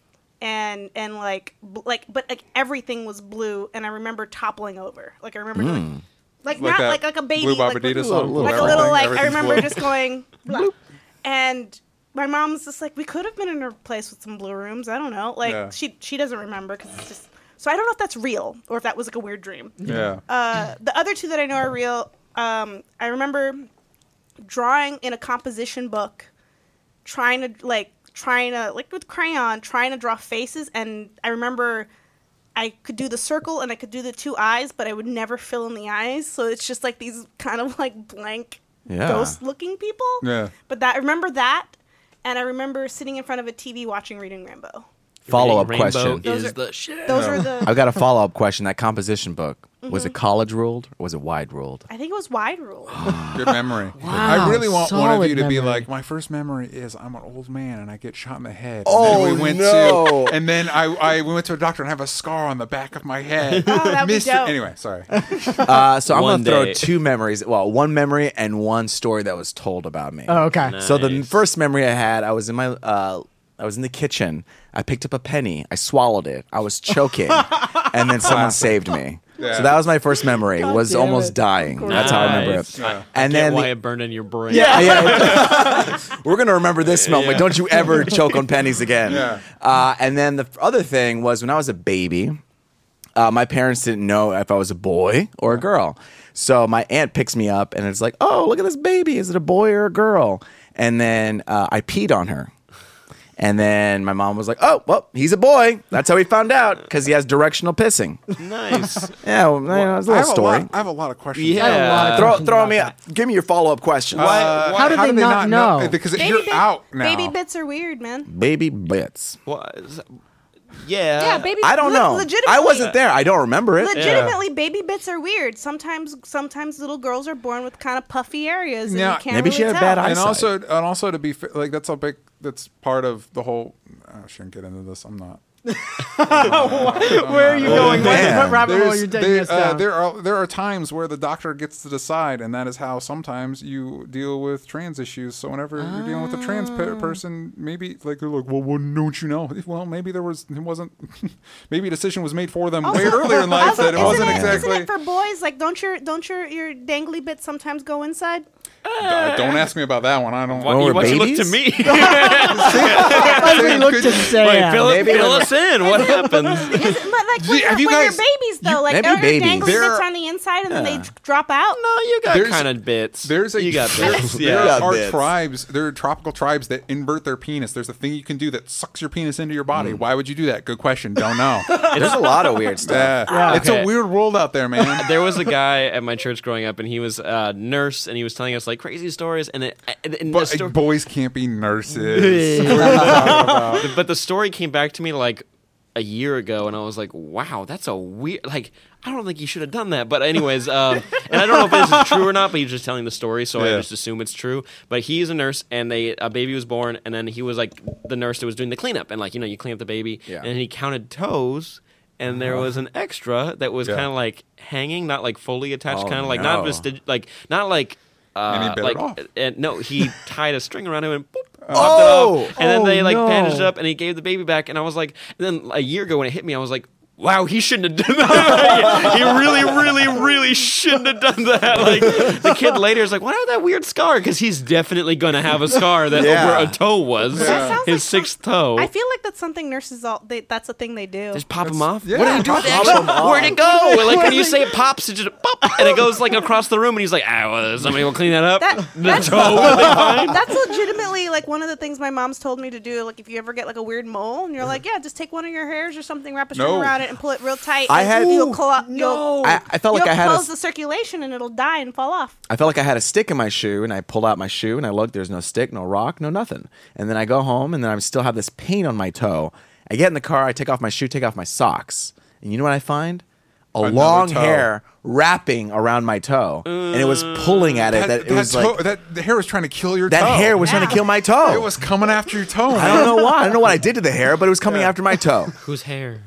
and and like bl- like, but like everything was blue, and I remember toppling over. Like I remember, doing, like, Like not that like like a baby, Blue like, Babadita with- song. little- like a Everything- little like I everything's remember blue. just going blah. And my mom's just like, we could have been in a place with some blue rooms. I don't know. Like Yeah. she she doesn't remember because it's just. So I don't know if that's real or if that was like a weird dream. Yeah. Uh, the other two that I know are real. Um, I remember drawing in a composition book, trying to like trying to like with crayon, trying to draw faces, and I remember I could do the circle and I could do the two eyes, but I would never fill in the eyes. So it's just like these kind of like blank Yeah. ghost-looking people. Yeah. But that I remember that, and I remember sitting in front of a T V watching Reading Rainbow. Follow up Rainbow question. Those is are- the shit. Those are the. I've got a follow up question. That composition book, was it college ruled or was it wide ruled? I think it was wide rule. Good memory. I really want one of solid you to be memory. like, my first memory is I'm an old man and I get shot in the head. And Oh, then we went no. to, and then I, I we went to a doctor and have a scar on the back of my head. Oh, that'd be Mister dope. Anyway, sorry. Uh, so I'm One going to throw day. two memories. Well, one memory and one story that was told about me. Oh, okay. So the Nice. first memory I had, I was in my, uh, I was in the kitchen. I picked up a penny. I swallowed it. I was choking, and then someone saved me. Yeah. So that was my first memory. God was damn almost it. dying. That's how I remember Nice. it. I- I And get then why the- it burned in your brain. Yeah, yeah. We're gonna remember this moment. Yeah. Don't you ever choke on pennies again. Yeah. Uh, and then the other thing was when I was a baby, uh, my parents didn't know if I was a boy or a girl. So my aunt picks me up and it's like, "Oh, look at this baby. Is it a boy or a girl?" And then uh, I peed on her. And then my mom was like, "Oh, well, he's a boy." That's how we found out because he has directional pissing. Nice. Yeah, well, you know, it's a I little have story. A lot, I have a lot of questions. Yeah. I have a lot of Throw, questions throw about me. that. Give me your follow up question. Uh, How did they not know? Because Baby you're bit- out now. Baby bits are weird, man. Baby bits. What? is- Yeah. Yeah, baby. I don't le- know. Legitimately, I wasn't there. I don't remember it. Legitimately, baby bits are weird. Sometimes, sometimes little girls are born with kind of puffy areas, and Now- you can't Maybe really she had tell. bad and eyesight. also, and also to be fa- like that's a big. That's part of the whole. I shouldn't get into this. I'm not. Where are you going? What, man. what rabbit hole There's- you're taking there, us uh, down? there are there are times where the doctor gets to decide, and that is how sometimes you deal with trans issues. So whenever you're dealing with a trans Ah. pe- person, maybe like they're like, well, what don't you know? Well, maybe there was it wasn't. Maybe a decision was made for them way earlier in life Also, that it isn't wasn't it, exactly. Isn't it for boys? Like, don't your don't your your dangly bits sometimes go inside? Uh, don't ask me about that one. I don't. Why, When we're why you look to babies? me? Why do we look to Sam? Wait, fill, Maybe fill when us in. What happens? Is it, but like when, See, have you're, you when guys- you're babies, though, like maybe are your babies. dangly There bits are- on the inside and then Yeah. they drop out? No, you got There's- kind of bits. There's a you got bits. there Yeah. got are bits. tribes. There are tropical tribes that invert their penis. There's a thing you can do that sucks your penis into your body. Mm. Why would you do that? Good question. Don't know. There's a lot of weird stuff. Yeah. It's Okay. a weird world out there, man. There was a guy at my church growing up, and he was a nurse, and he was telling us like crazy stories. And, it, and the But sto- boys can't be nurses. What are you talking about? but the story came back to me like a year ago, and I was like, "Wow, that's a weird." Like, I don't think you should have done that. But anyways, um, and I don't know if this is true or not. But he's just telling the story, so Yeah. I just assume it's true. But he is a nurse, and they a baby was born, and then he was like the nurse that was doing the cleanup, and like you know you clean up the baby, Yeah. and he counted toes. And there was an extra that was Yeah. kind of like hanging, not like fully attached, Oh, kind of like no. not vestig- like not like And he uh, bit like, it off. and no, he tied a string around him and boop, popped Oh! it off. And then Oh, they like no. bandaged up, and he gave the baby back. And I was like, and then a year ago when it hit me, I was like, wow, he shouldn't have done that. He really, really, really shouldn't have done that. Like the kid later is like, "What had that weird scar?" Because he's definitely gonna have a scar that Yeah. where a toe was, That sounds his like sixth toe. I feel like that's something nurses all. They, that's a thing they do. Just pop him off. yeah, what do you do pop with him that? off. Where'd it go? Like when you say it pops, it just pop, and it goes like across the room, and he's like, "Ah, well, somebody will clean that up." That- the that's- toe will be fine. That's legitimately like one of the things my mom's told me to do. Like if you ever get like a weird mole, and you're like, yeah, just take one of your hairs or something, wrap a string No. around it, and pull it real tight. I and had- you'll, Ooh, clo- you'll, I, I felt like you'll I had a close the circulation, and it'll die and fall off. I felt like I had a stick in my shoe, and I pulled out my shoe, and I looked. There's no stick, no rock, no nothing. And then I go home, and then I still have this pain on my toe. I get in the car, I take off my shoe, take off my socks, and you know what I find? A Another long toe. hair wrapping around my toe, and it was pulling at it. That, That, it that was toe, like that the hair was trying to kill your that toe. hair was trying to Yeah. kill my toe. It was coming after your toe. I don't know why. I don't know what I did to the hair, but it was coming Yeah. after my toe. Whose hair?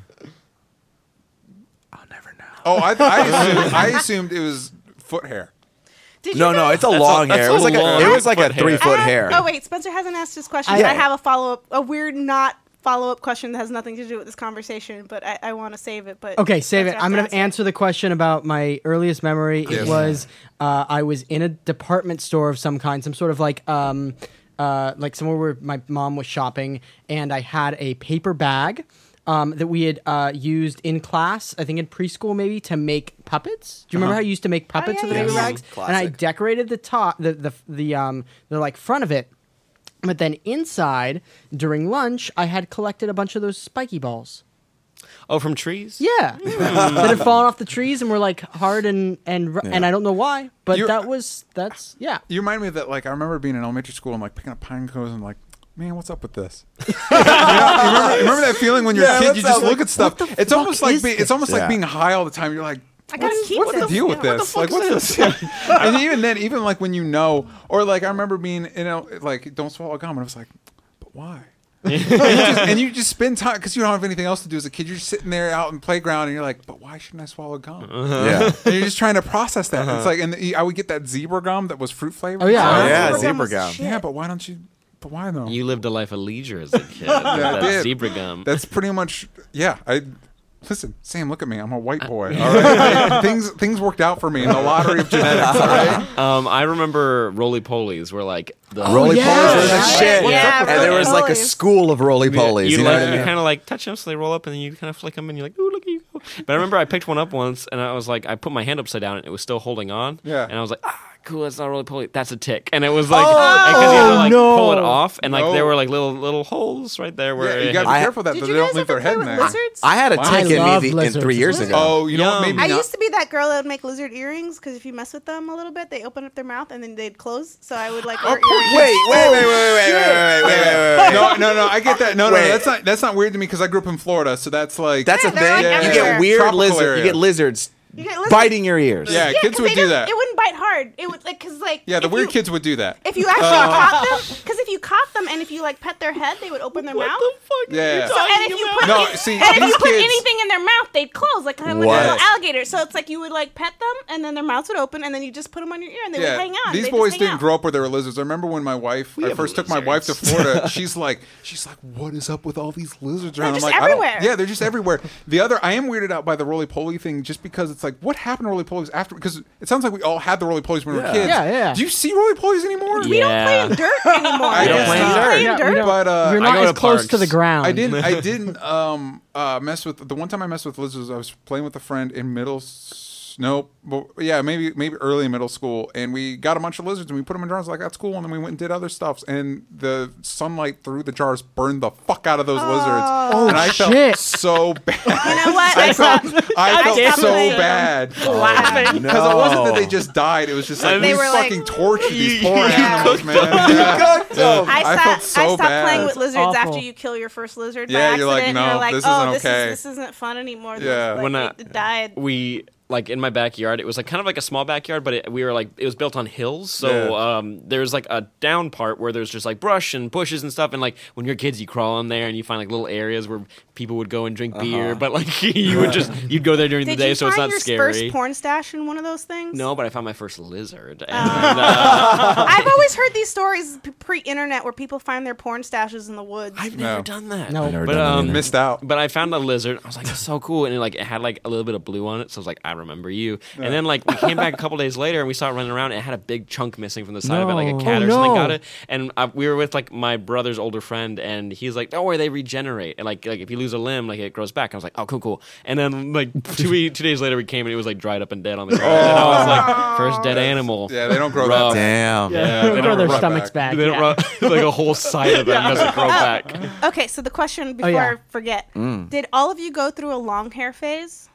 I'll never know. Oh, I, I, assumed, I assumed it was foot hair. Did you No, no, guys- it's a That's a- long that's hair. a It was like a, long it was like a foot hair. three foot I have- hair. Oh wait, Spencer hasn't asked his question. I- but I have a follow up, a weird not follow up question that has nothing to do with this conversation, but I, I want to save it. But Okay, save it. Spencer has I'm to going ask to it. answer the question about my earliest memory. It Yes. was uh, I was in a department store of some kind, some sort of like um, uh, like somewhere where my mom was shopping, and I had a paper bag um, that we had uh, used in class, I think in preschool maybe, to make puppets. Do you remember how you used to make puppets yeah, of the yeah, paper yeah. bags? And I Classic. decorated the top, the the the um the like front of it. But then inside, during lunch, I had collected a bunch of those spiky balls. Oh, from trees? Yeah, that had fallen off the trees and were like hard and and r and I don't know why, but You- that was that's yeah. You remind me of that, like, I remember being in elementary school and, like, picking up pine cones and, like, man, what's up with this? you, know, you, remember, you remember that feeling when you're Yeah, a kid, that you just sounds look like, at stuff. what the It's fuck almost like is be, it's almost this? like Yeah. being high all the time. You're like, I gotta what's, keep what's with the this. deal with Yeah, what this? the Like, fuck's what's this? And even then, even like when you know, or like I remember being, you know, like don't swallow gum, and I was like, but why? and, you just, and you just spend time because you don't have anything else to do as a kid. You're just sitting there out in the playground, and you're like, but why shouldn't I swallow gum? Yeah. And you're just trying to process that. It's like, and the, I would get that zebra gum that was fruit flavored. Oh, yeah. Oh, Oh, yeah, Zebra gum zebra was gum. shit. yeah, but why don't you? But why though? You lived a life of leisure as a kid. I that did. zebra gum. That's pretty much yeah. I listen, Sam. Look at me. I'm a white boy. All right, things things worked out for me in the lottery of genetics. All right. Um, I remember roly polies were like the Roly yeah. polies were the Yeah. shit. Yeah, and there was like a roly-polies. school of roly polies. You, You know like, what I you mean? kind of like touch them so they roll up, and then you kind of flick them, and you're like, "Ooh, look at you go!" But I remember I picked one up once, and I was like, I put my hand upside down, and it was still holding on. Yeah. And I was like, "Ah, cool, that's not roly poly, that's a tick." And it was like, Oh, because you had to like no. pull it off, and like No. there were like little little holes right there where Yeah, you it got to had- be I- careful that Did they you don't guys leave their ever play head in with there. lizards? I had a Wow. tick I in love me the, in lizards. three years ago. Oh, you know what? Yum. Maybe I not. used to be that girl that would make lizard earrings because if you mess with them a little bit, they open up their mouth and then they'd close. So I would like wear earrings. Wait, wait, wait, wait, wait, wait, wait, wait, wait, wait. no, no, no. I get that. No, no, Wait. no. That's not. That's not weird to me because I grew up in Florida, so that's like. That's a Yeah, they're thing. like You everywhere. get weird Tropical lizards. area. You get lizards You get lizards. biting your ears. Yeah, Yeah, kids 'cause would they do don't- that. It wouldn't bite hard. It would like because like Yeah, the if weird you- kids would do that. If you actually caught them, because if you caught them and if you like pet their head, they would open their What mouth. the fuck? Yeah. Are you So- So, and talking if you about? put No, any- see, and if these you put kids- anything in their mouth, they'd close like kind of like What? a little alligator. So it's like you would like pet them and then their mouths would open and then you just put them on your ear and they Yeah, would hang on. these They'd boys just hang didn't out. grow up where there were lizards. I remember when my wife, I have first took my wife to lizards. Florida. She's like, she's like, what is up with all these lizards around? just I'm like, I don't- everywhere. yeah, they're just everywhere. The other, I am weirded out by the roly poly thing, just because it's like, what happened to roly polies after? Because it sounds like we all had the roly polies when we were Yeah. kids. Yeah, yeah. Do you see roly polies anymore? We don't play in Yeah. dirt anymore. I don't We play in don't dirt. play in Yeah, we dirt. don't- But uh, You're I not go as to close to the parks. ground. I didn't. I didn't um, uh, mess with the one time I messed with lizards. I was playing with a friend in middle. S- Nope. Well, yeah, maybe maybe early middle school, and we got a bunch of lizards and we put them in jars. Like that's cool, and then we went and did other stuff. And the sunlight through the jars burned the fuck out of those lizards. Oh, and I shit. felt so bad. You know what? I I felt, stopped, I I felt stopped so playing them. bad. laughing. Because it wasn't that they just died. It was just like They we were like- fucking tortured these You- poor you animals, cooked man. Yeah. Oh, I, I stopped, felt so I stopped bad. playing with lizards Awful. after you kill your first lizard Yeah, by you're like, accident. no, you're like, this oh, isn't this okay. is this isn't fun anymore. Yeah. Like, When I- it died. we like in my backyard. It was like kind of like a small backyard, but it, we were like it was built on hills. So Yeah. um, there's like a down part where there's just like brush and bushes and stuff. And like when you're kids, you crawl in there and you find like little areas where people would go and drink beer. But like you would just you'd go there during Did the day, you so it's find not your scary. first porn stash in one of those things? No, but I found my first lizard. And, uh, I've always heard these stories p- pre-internet where people find their porn stashes in the woods. I've No. never done that. No. I've never but done that um, either. Missed out. But I found a lizard. I was like, it's so cool, and it like it had like a little bit of blue on it. So I was like, I remember you. And then like we came back a couple days later and we saw it running around. And it had a big chunk missing from the side of it, like a No. cat Oh, or something no. got it. And uh, we were with like my brother's older friend, and he's like, don't worry, they regenerate. And like like if you lose a limb, like it grows back. I was like, oh, cool, cool. And then like two we- two days later, we came and it was like dried up and dead on the ground. And I was like, first dead animal. Yeah, they don't grow Rough. that. Damn. Yeah, They they grow don't their rub stomachs back. back. They don't yeah. run, like a whole side of them doesn't grow back. Okay, so the question before yeah. I forget: Did all of you go through a long hair phase?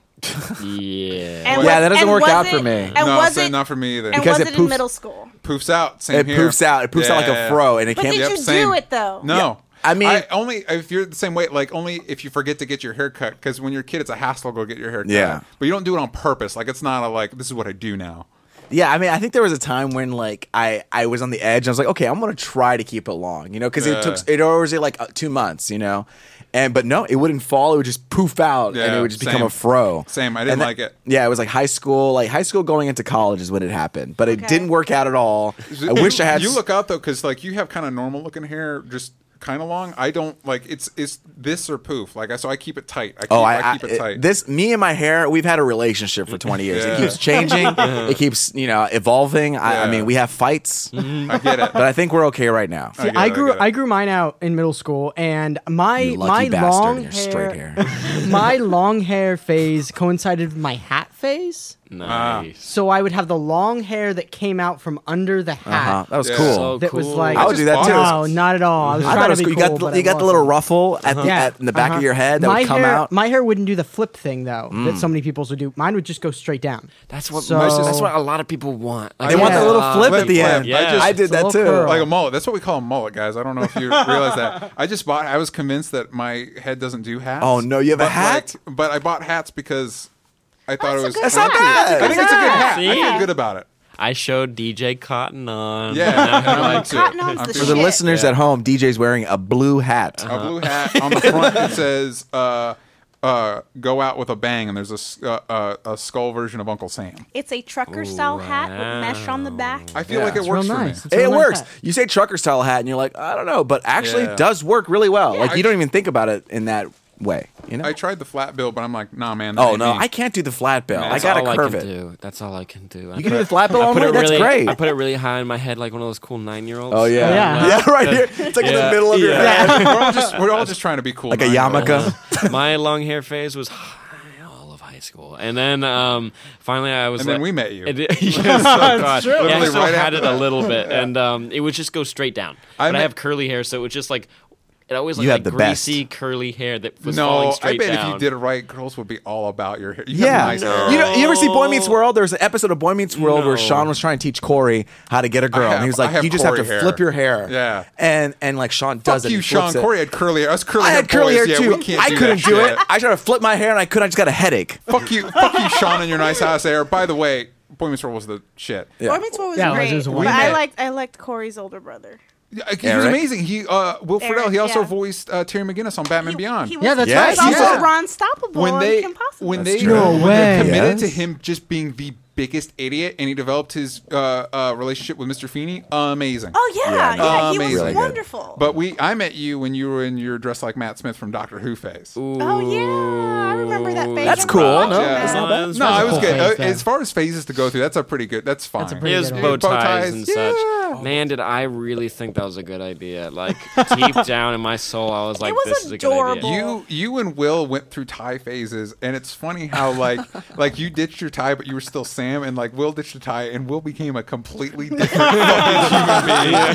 Yeah. And Yeah, was- that doesn't and work was out it- for me. And No, was same- it not for me either. And Because was it it, in poofs- middle school? Poofs out. Same It here. poofs out. It poofs out like a Yeah. fro, and it But can't. did Yep, you same. do it though? No. I mean- I only if you're the same way. Like only if you forget to get your hair cut. Because when you're a kid, it's a hassle to go get your hair cut. Yeah. But you don't do it on purpose. Like it's not a like this is what I do now. Yeah, I mean, I think there was a time when like I, I was on the edge. And I was like, okay, I'm gonna try to keep it long, you know, because Yeah. it took it always like uh, two months, you know, and but no, it wouldn't fall. It would just poof out, and Yeah, it would just same. become a fro. Same. I didn't And that- like it. Yeah, it was like high school, like high school going into college is when it happened, but it Okay. didn't work out at all. I wish I had. You s- look out though, because like you have kind of normal looking hair, just kind of long. I don't like it's it's this or poof. Like I so I keep it tight. I keep, Oh, I, I, keep it I- tight. this me and my hair, we've had a relationship for twenty years. Yeah. It keeps changing. It keeps you know evolving. I, I Yeah. mean, we have fights, I get it. but I think we're okay right now. I get I it, I grew get it. I grew mine out in middle school, and my You my lucky bastard, long your hair, straight hair. my long hair phase coincided with my hat phase. Nice. So I would have the long hair that came out from under the Uh-huh. hat. That was Yeah. cool. So That was cool. like I would just do that bought too. it. no, not at all. I was I trying thought it to was be cool. You cool, got the, but you it got the little wasn't. ruffle at the, Yeah, at in the back uh-huh. of your head that my would come hair, out. My hair wouldn't do the flip thing though that so many people's would do. Mine would just go straight down. That's what So- most, that's what a lot of people want. Like, They want Yeah. the little uh, flip flip, at the flip. end. Yeah. I, just, I did It's a that little too. curl. like a mullet. That's what we call a mullet, guys. I don't know if you realize that. I just bought. I was convinced that my head doesn't do hats. Oh, no, you have a But, hat? like, but I bought hats because I thought it was. That's That's not bad. I think it's a good hat. See? I feel good about it. I showed D J Cotton on. Yeah, and I'm into Cotton it. On's I'm the into For the it. shit. listeners Yeah. at home, D J's wearing a blue hat. A blue hat on the front. It says uh, uh, "Go out with a bang," and there's a s- uh, uh, a skull version of Uncle Sam. It's a trucker style hat with mesh on the back. I feel Yeah. like it It's works real for nice. me. It's a real It nice works. hat. You say trucker style hat, and you're like, I don't know, but actually, Yeah. it does work really well. like I- you don't even think about it in that way. You know? I tried the flat bill, but I'm like, nah, man. that oh ain't no, me. I can't do the flat bill. I That's gotta all curve I it. can do. That's all I can do. I You can put- do the flat bill I put only. it That's really, great. I put it really high in my head, like one of those cool nine year olds. oh yeah, Yeah. yeah, right here. It's like in the Yeah. middle of your Yeah. head, we're all just we're all just trying to be cool. like a nine-year-olds. yarmulke. My long hair phase was high all of high school, and then um, finally I was. And then like- we met you. It, yes, oh God. true. Yeah, I Literally still right had after it a that. little bit, and um, it would just go straight down. I but I met- have curly hair, so it was just like it always looked You like have the best. greasy curly hair that was falling No, I straight bet down. if you did it right, girls would be all about your hair. You Yeah, have nice hair. you know, you ever see Boy Meets World? There's an episode of Boy Meets World where No. Sean was trying to teach Corey how to get a girl, I and he was have- I like, have "You just have to Corey hair. flip your hair." Yeah. and and like Sean does Fuck it. you, he flips Sean. it. Corey had curly hair. Us curly I hair had curly hair boys, too. Yeah, we can't I do couldn't that do shit. it. I tried to flip my hair and I couldn't. I just got a headache. Fuck you, fuck you, Sean, and your nice house hair. By the way, Boy Meets World was the shit. Yeah. Boy Meets World was Yeah, it was- great. it was but wonderful. I met- liked I liked Corey's older brother. Yeah, he was Eric? amazing. He uh, Will Eric, Friedle. He also yeah. voiced uh, Terry McGinnis on Batman He- Beyond. He was, Yeah, that's he right. was also Yeah. Ron Stoppable when on they Kim Possible. when That's they true. No when way. they committed to Yes. him just being the biggest idiot, and he developed his uh, uh, relationship with Mister Feeney. Amazing. Oh yeah, Yeah, yeah, no, he was amazing. Really good. wonderful. But we, I met you when you were in your dress like Matt Smith from Doctor Who phase. oh yeah, I remember that phase. That's I'm cool. watching No, that. that's not bad. No, I was cool good. phase, Uh, though. as far as phases to go through, that's a pretty good. That's fine. That's a pretty His good bow one. Bow ties ties, and yeah. such. Man, did I really think that was a good idea? Like deep down in my soul, I was like, was "This is a good adorable. idea." You you and Will went through tie phases, and it's funny how like like you ditched your tie, but you were still Sam, and like Will ditched a tie, and Will became a completely different fucking human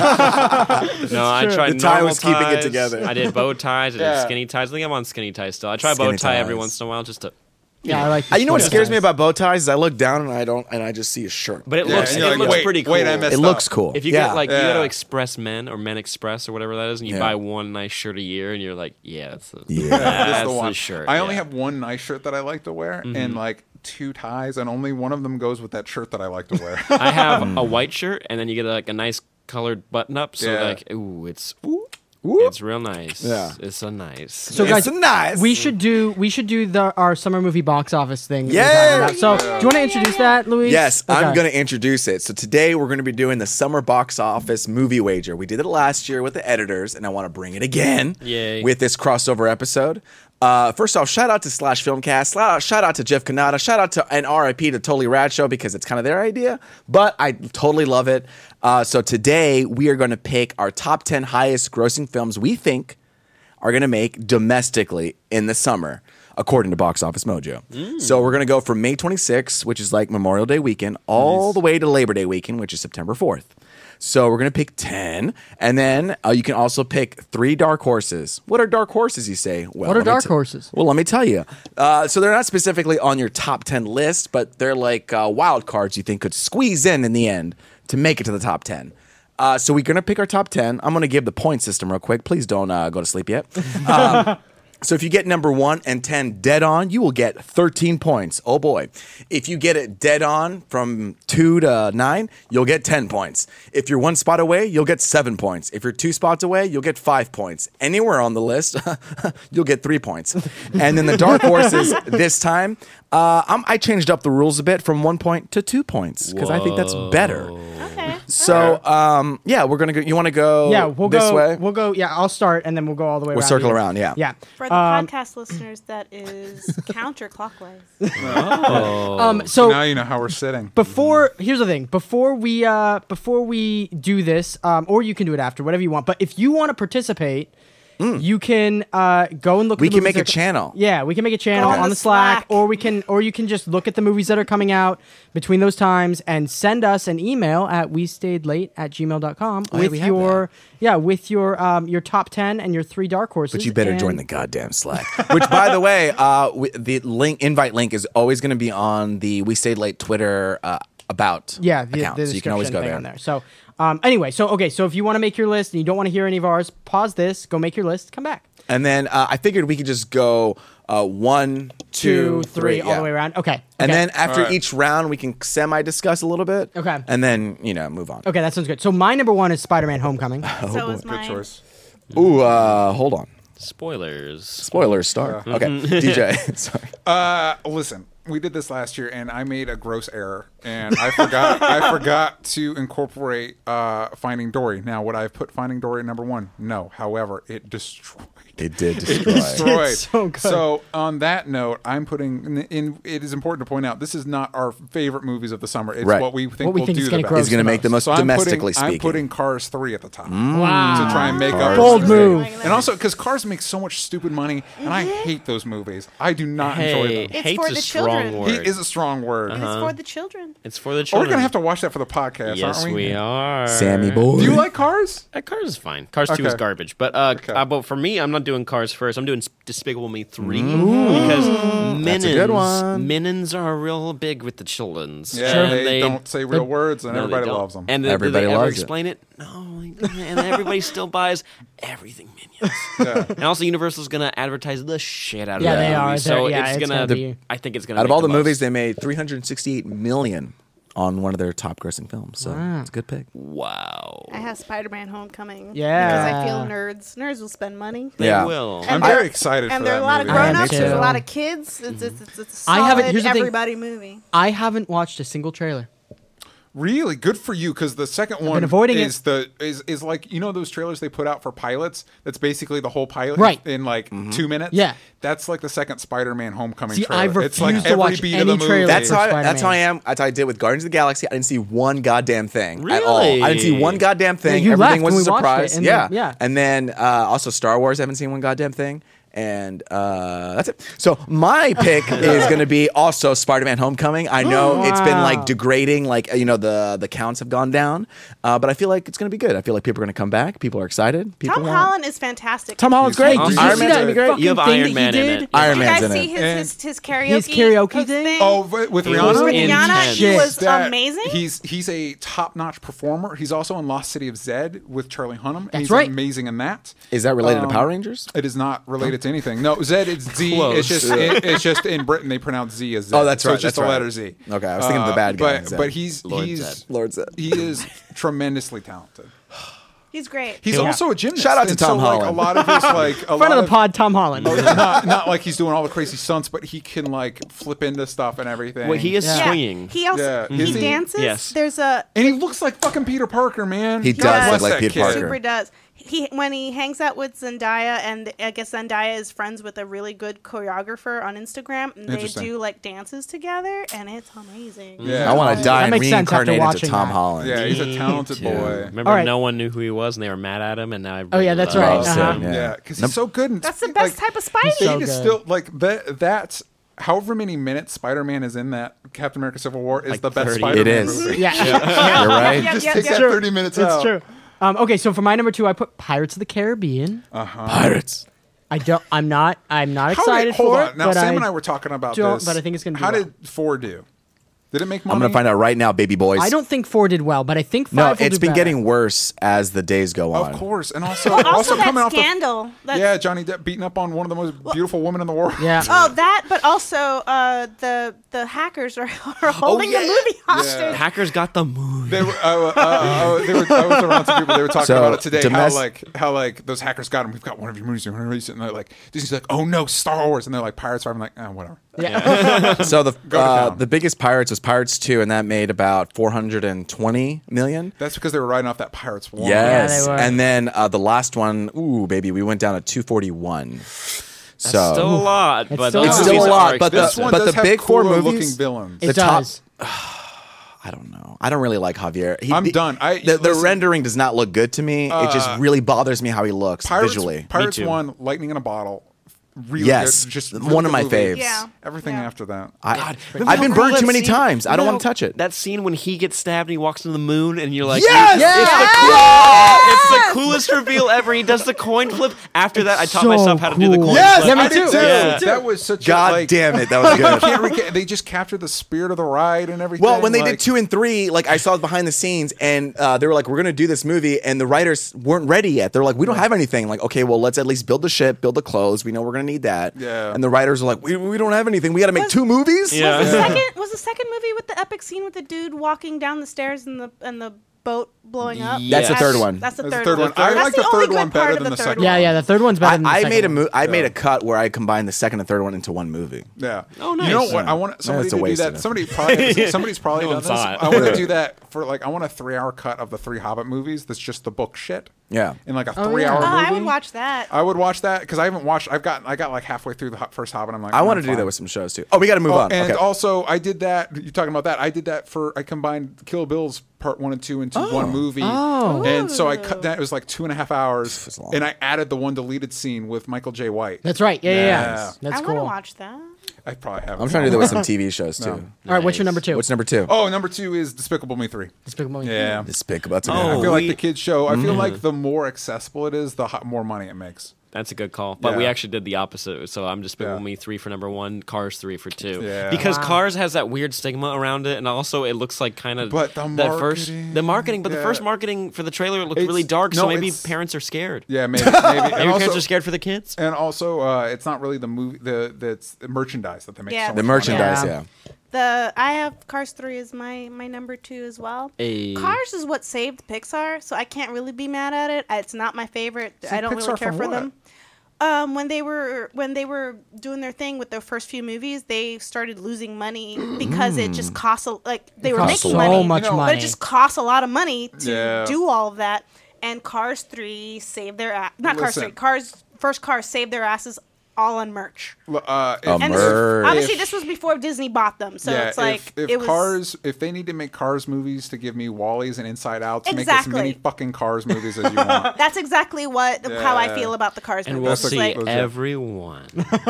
being. No, I true. tried The tie normal was keeping it ties. together. I did bow ties. I did Yeah. skinny ties. I think I'm on skinny ties still. I try bow Skinny tie every ties. once in a while just to. Yeah, I like. Uh, you know what the scares me ties. about bow ties is I look down and I don't and I just see a shirt. But it Yeah, looks and it you're like, looks wait, pretty cool. wait, I messed it up. looks cool. If you yeah. get like you go to Yeah. Express Men or Men Express or whatever that is, and you Yeah. buy one nice shirt a year, and you're like, yeah, that's the, Yeah. That's that's the the, one. shirt. I only yeah. have one nice shirt that I like to wear, Mm-hmm. and like two ties, and only one of them goes with that shirt that I like to wear. I have a white shirt, and then you get like a nice colored button up. So Yeah. like, ooh, it's Whoop. it's real nice. Yeah. It's so nice. So It's guys, nice. we should do we should do the our summer movie box office thing. that we were Yay! talking about. So do you want to introduce that, Luis? Yes, I'm Okay. going to introduce it. So today we're going to be doing the summer box office movie wager. We did it last year with the editors, and I want to bring it again Yay. with this crossover episode. Uh, first off, shout out to Slash Filmcast. Shout out, shout out to Jeff Kanata. Shout out to and R I P to Totally Rad Show because it's kind of their idea, but I totally love it. Uh, so today we are going to pick our top ten highest grossing films we think are going to make domestically in the summer, according to Box Office Mojo. So we're going to go from May twenty-sixth, which is like Memorial Day weekend, all the way to Labor Day weekend, which is September fourth. So we're going to pick ten, and then uh, you can also pick three dark horses. What are dark horses, you say? Well, What are let me dark t- horses? Well, let me tell you. Uh, so they're not specifically on your top ten list, but they're like uh, wild cards you think could squeeze in in the end to make it to the top ten. Uh, so we're going to pick our top ten. I'm going to give the point system real quick. Please don't uh, go to sleep yet. Um, so if you get number one and ten dead on, you will get thirteen points. Oh boy. If you get it dead on from two to nine, you'll get ten points. If you're one spot away, you'll get seven points. If you're two spots away, you'll get five points. Anywhere on the list, you'll get three points. And then the dark horses this time, uh, I'm, I changed up the rules a bit from one point to two points because I think that's better. Okay. So, um, yeah, we're gonna go. You want to go? Yeah, we'll this go. way. We'll go. Yeah, I'll start, and then we'll go all the way. We'll around circle here. around, yeah. Yeah. For the Um, podcast listeners, that is counterclockwise. Um. So Now you know how we're sitting. before here's the thing. Before we uh before we do this, um, or you can do it after, whatever you want. But if you want to participate. You can uh, go and look. Mm. We at the can movies make a that are- channel. Yeah, we can make a channel on on the the Slack, Slack. or we can, or you can just look at the movies that are coming out between those times and send us an email at we stayed late at gmail dot com Oh, yeah, with we have your yeah with your um your top ten and your three dark horses. But you better and- join the goddamn Slack. Which, by the way, uh, we, the link invite link is always going to be on the We Stayed Late Twitter uh, about yeah the, account, the so you can always go description there. thing on there. So um anyway, so okay, so if you want to make your list and you don't want to hear any of ours, pause this, go make your list, come back. And then uh, I figured we could just go uh, one, two, Two, three, all yeah. the way around. Okay, And okay. then after All right. each round, we can semi-discuss a little bit. Okay. And then you know move on. okay, that sounds good. So my number one is Spider-Man: Homecoming. so is Good mine. choice. Ooh, uh, hold on. Spoilers. Spoilers start. Okay, D J. Sorry. Uh, listen, we did this last year, and I made a gross error, and I forgot. I forgot to incorporate uh, Finding Dory. Now, would I have put Finding Dory at number one? No. However, it destroyed. It did destroy. Destroyed. It's so good. So, on that note, I'm putting in, in. It is important to point out this is not our favorite movies of the summer. It's Right. what we think What we will think do is the gonna best. gross It's going to make the most So I'm domestically putting, I'm speaking. putting Cars three at the top Wow. to try and make up. Cars. for Bold it. move. And also because Cars make so much stupid money, and I hate those movies. I do not enjoy Hey, them. It's hate's for a the strong children. word. He is a strong word. It's for the children. It's for the Oh, children. we're gonna have to watch that for the podcast, Yes, aren't we? we are. Sammy boy. Do you like Cars? Uh, Cars is fine. Cars two is Okay. garbage. But uh, Okay. uh, but for me, I'm not doing Cars first. I'm doing Despicable Me three because Minions, That's a good one. Minions are real big with the children's. Yeah, And they, don't say real words, and no, they everybody don't. loves them. And they, Everybody do they ever loves it. explain it? No, and everybody still buys everything Minions. Yeah. And also, Universal's gonna advertise the shit out of Yeah, that they movie. are. So They're- yeah, it's it's gonna. gonna be- I think it's gonna. Out of make all the most. movies, they made three hundred sixty-eight million on one of their top grossing films. So it's a good pick. Wow. I have Spider-Man: Homecoming. Yeah. Because I feel nerds. Nerds will spend money. They Yeah. will. I'm And very there- excited And for there are that a lot of movie. I am grown-ups. There's too. a lot of kids. It's, it's, it's, it's a I solid haven't- here's the thing. everybody movie. I haven't watched a single trailer. Really good for you because the second one been avoiding is the is is like you know those trailers they put out for pilots. That's basically the whole pilot, Right. In like two minutes. Yeah. that's like the second Spider-Man: Homecoming See, trailer. I've it's like refused to every watch beat any of the movie. trailer. That's for how I, Spider-Man. that's how I am. That's how I did with Guardians of the Galaxy. I didn't see one goddamn thing at all. Really? I didn't see one goddamn thing. you Everything left was a when we watched surprise. it, and yeah, then- yeah. And then uh, also Star Wars. I haven't seen one goddamn thing. And uh, that's it. So my pick is going to be also Spider-Man: Homecoming. I know it's been Wow. like degrading, like you know the the counts have gone down, uh, but I feel like it's going to be good. I feel like people are going to come back. People are excited. People Tom want- Holland is fantastic. Tom Holland's He's great. awesome. Did you Iron see Man's that going to be great. fucking You have thing Iron that he Man in did? it. Iron Did you Man's guys in see it. his, And- his, his karaoke, His karaoke host thing? Oh, with with It was Rihanna. With Rihanna, intense. he was That- amazing. He's he's a top-notch performer. He's also in Lost City of Zed with Charlie Hunnam. And That's he's right. amazing in that. Is that related Um, to Power Rangers? It is not related to anything. No, Zed. It's Z. Close. It's just it, it's just in Britain they pronounce Z as Z. Oh, that's so right, It's just that's the right. letter Z. Okay, I was thinking of the bad guy, But Zed. but he's Lord he's Zed. Lord Zed. he is tremendously talented. He's great. He's Yeah. also a gymnast. Shout out to and Tom so, like, Holland. a lot of his like a Front lot of of the pod, Tom Holland. not, not like he's doing all the crazy stunts, but he can like flip into stuff and everything. Well, he is Yeah. swinging. He also Yeah. he Is he? dances. Yes. There's a and he looks like fucking Peter Parker, man. He God does bless look like that Peter kid. Parker. super does. He when he hangs out with Zendaya, and I guess Zendaya is friends with a really good choreographer on Instagram, and they Interesting. do like dances together, and it's amazing. Yeah. I want to die That and makes sense after reincarnate into watching Tom that. Holland. Yeah, he's a Me talented too. boy. Remember, All right. no one knew who he was, and they were mad at him, and now I Oh, yeah, that's love right. Oh, Uh-huh. him. yeah. Yeah, because Num- he's so good. And That's the like, best type of Spidey. so Thing is good. still like that. That's however many minutes Spider-Man is in that Captain America: Civil War is Like the best thirty. Spider-Man It is. movie. yeah, You're right. Yeah, Just yeah, take yeah. that True. thirty minutes it's out. true. Um, okay, so for my number two, I put Pirates of the Caribbean. Pirates. I don't. I'm not. I'm not How excited did, hold for on. it. Now but Sam I, and I were talking about don't- this. but I think it's gonna do How well. did four do? Did it make money? I'm gonna find out right now, baby boys. I don't think four did well, but I think five No, will it's do been better. getting worse as the days go on. Of course, and also Also, also that coming off the scandal. That's- yeah, Johnny Depp beating up on one of the most beautiful women in the world. Yeah. Oh, that, but also uh, the the hackers are, are holding yeah. the movie hostage. Hackers got the movie. They were, uh, uh, uh, they were, I was around some people. They were talking So, about it today. domest- how like how like those hackers got them. We've got one of your movies. You want to release it? And they're like, Disney's like, oh no, Star Wars. And they're like, Pirates. I'm like, oh, whatever. So the Go to uh, town. the biggest Pirates was Pirates two, and that made about four hundred twenty million. That's because they were riding off that Pirates one. Yes, they were. and then uh, the last one, ooh baby, we went down to two forty-one. That's So still a lot, but still those a lot. It's still movies a lot, are but the- This one but does the have big four cooler movies- looking villains. It the top- does. I don't know. I don't really like Javier. He, I'm the- done. I- the, the listen- rendering does not look good to me. it just really bothers me how he looks Pirates, visually. Pirates Me too. one, Lightning in a Bottle. Really Yes, good. Just one really of good my movie. faves. Yeah. Everything Yeah. after that. I, Remember I've been how burned cool too that many scene- times. I don't No, want to touch it. That scene when he gets stabbed and he walks into the moon, and you're like, Yes! it's, the cool- it's the coolest reveal ever. He does the coin flip. After that, I taught so myself how to do the cool. coin Yes! flip. Yeah, me I did too. too. Yeah. That was such God a like, damn it, that was good. can't reca- they just captured the spirit of the ride and everything. Well, when they like, did two and three, like I saw behind the scenes, and uh, they were like, "We're gonna do this movie," and the writers weren't ready yet. They're like, "We don't have anything." Like, okay, well, let's at least build the ship, build the clothes. We know we're gonna need that. Yeah. And the writers are like, "We, we don't have anything. We got to make Was- two movies." Yeah. Was the second was the second movie with the epic scene with the dude walking down the stairs and the and the boat blowing up? That's the Yes. third one. That's the That's third, the third one. one. I That's like the only third good one better part of than the the third second one. Yeah, yeah. The third one's better I, than the I second made a one. mo- I made Yeah. a cut where I combined the second and third one into one movie. Yeah. Oh, You know nice. what? I want somebody That's a to do waste of that. it. Somebody probably somebody's probably No done one this. saw it. I want to do that for like I want a three-hour cut of the three Hobbit movies. That's just the book shit. Yeah. In like a Oh, three-hour yeah. Oh, movie. I would watch that. I would watch that because I haven't watched. I've got. I got like halfway through the ho- first Hobbit. I'm like, I I'm want to do fine. that with some shows too. Oh, we got to move Oh, on. and Okay. also, I did that. You're talking about that. I did that for. I combined Kill Bill's part one and two into one movie. Oh. And so I cut that. It was like two and a half hours. That's long. And I added the one deleted scene with Michael J. White. That's right. Yeah, yeah, yeah. Yeah. That's I cool. want to watch that. I probably have. I'm trying to do that with some T V shows too. No. All right, what's your number two? What's number two? Oh, number two is Despicable Me three. Despicable Me. Yeah. Despicable. That's a good Oh. one. I feel like we- the kids show. I feel like the more accessible it is, the ho- more money it makes. That's a good call. But we Yeah. actually did the opposite. So I'm Despicable Yeah. Me three for number one, Cars three for two. Yeah. Because Wow. Cars has that weird stigma around it, and also it looks like kind of But the that first marketing, the marketing. But the yeah. first marketing for the trailer looked It's- really dark, so no, maybe it's- parents are scared. Yeah, maybe. Maybe, Maybe and parents also, are scared for the kids. and also uh, it's not really the movie. The that's the merchandise that they make. Yeah, so The much money. merchandise, Yeah. yeah. The I have Cars three as my my number two as well. A- Cars is what saved Pixar, so I can't really be mad at it. It's not my favorite. See, I don't really Pixar care from for what? them. Um, when they were when they were doing their thing with their first few movies, they started losing money because it just costs a, like they were Costs making so money, much You know, money. but it just costs a lot of money to Yeah. do all of that. And Cars three saved their ass. Not Cars Listen. three. Cars first Cars saved their asses all on merch. Uh, if- A And merch. this, obviously, if- this was before Disney bought them, so yeah, it's like if, if it was. Cars, if they need to make Cars movies to give me Wallies and Inside Outs, make as Exactly. many fucking Cars movies as you want. That's exactly what how I Yeah. feel about the Cars And movies. we'll That's It's see like, Those are- everyone.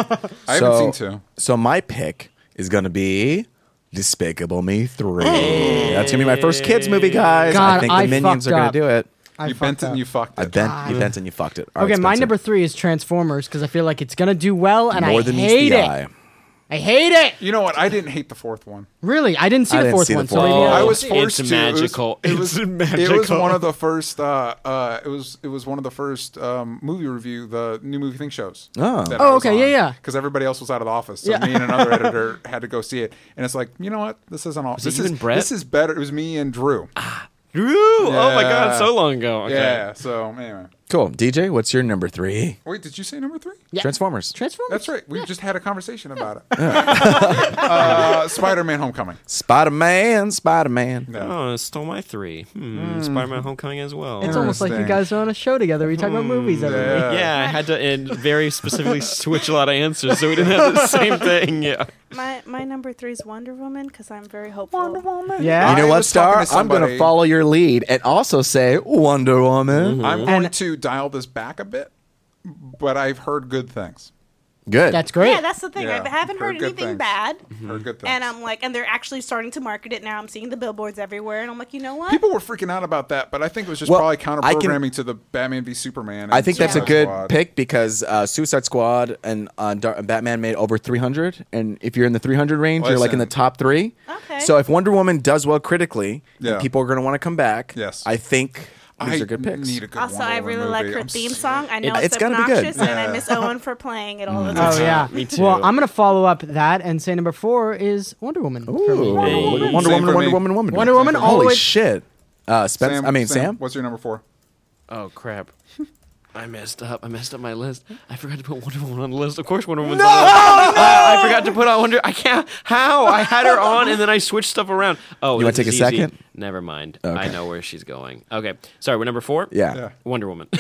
I haven't So- seen two. So my pick is gonna be Despicable Me three. That's gonna be my first kids movie, guys. I God, think I the minions are fucked gonna up. do it. I You fucked bent it up. and you fucked I it. bent, you bent and you fucked it. All right, Okay, my Spencer. number three is Transformers because I feel like it's gonna do well, and More I than meets hate the it. eye. I hate it. You know what? I didn't hate the fourth one. Really, I didn't see I the didn't fourth see the one. fourth so maybe one. I, I was It's forced to. magical. It was, It's it was, magical. It was one of the first. Uh, uh, it was it was one of the first um, movie review, the new movie thing shows. Oh. Oh, okay, yeah, yeah. Because everybody else was out of the office, so Yeah. me and another editor had to go see it. And it's like, you know what? This isn't all. it This even is Brett? this is better. It was me and Drew. Drew! Oh my Yeah. god, so long ago. Okay. Yeah. So anyway, Cool. D J, what's your number three? wait, did you say number three? Yeah. Transformers. Transformers. That's right. We just had a conversation about it. uh, Spider-Man: Homecoming. Spider Man, Spider Man. Yeah. Oh, it stole my three. Hmm. Spider-Man: Homecoming as well. It's almost like you Interesting. guys are on a show together. We talk about movies every yeah. week. Yeah, I had to and very specifically switch a lot of answers so we didn't have the same thing. Yeah. My my number three is Wonder Woman because I'm very hopeful. Wonder Woman. Yeah. You know I what, was talking Star? to I'm going to somebody- follow your lead and also say Wonder Woman. I'm going And- to dial this back a bit, but I've heard good things. Good. That's great. Yeah, that's the thing. Yeah, I haven't heard heard good anything things. bad. Heard good things. And I'm like, and they're actually starting to market it now. I'm seeing the billboards everywhere, and I'm like, you know what? People were freaking out about that, but I think it was just Well, probably I counter can- programming to the Batman v Superman. And I think that's a Suicide good Squad. pick because uh, Suicide Squad and uh, Dar- Batman made over three hundred, and if you're in the three hundred range, you're like in the Listen. top three. Okay. So if Wonder Woman does well critically, Yeah. and people are going to want to come back. Yes. I think these I are good picks. need a good Also, Wonder I Woman really like movie. her I'm theme s- song. I know It- it's, it's gotta be good. obnoxious, and I Yeah. miss Owen for playing it all the time. Oh yeah. Me too. Well, I'm gonna follow up that and say number four is Wonder Woman. for me. Ooh, Wonder Hey. Woman, Same Wonder for Woman, Wonder me. Woman, Woman. Wonder Woman all the Holy way- shit. Uh, Spence, Sam, I mean, Sam. What's your number four? Oh crap. I messed up. I messed up my list. I forgot to put Wonder Woman on the list. Of course, Wonder Woman's on the list. I, I forgot to put on Wonder. I can't. How? I had her on, and then I switched stuff around. Oh, You wanna this take is a easy. second? Never mind. Okay. I know where she's going. Okay. Sorry. We're number four. Yeah. Yeah. Wonder Woman.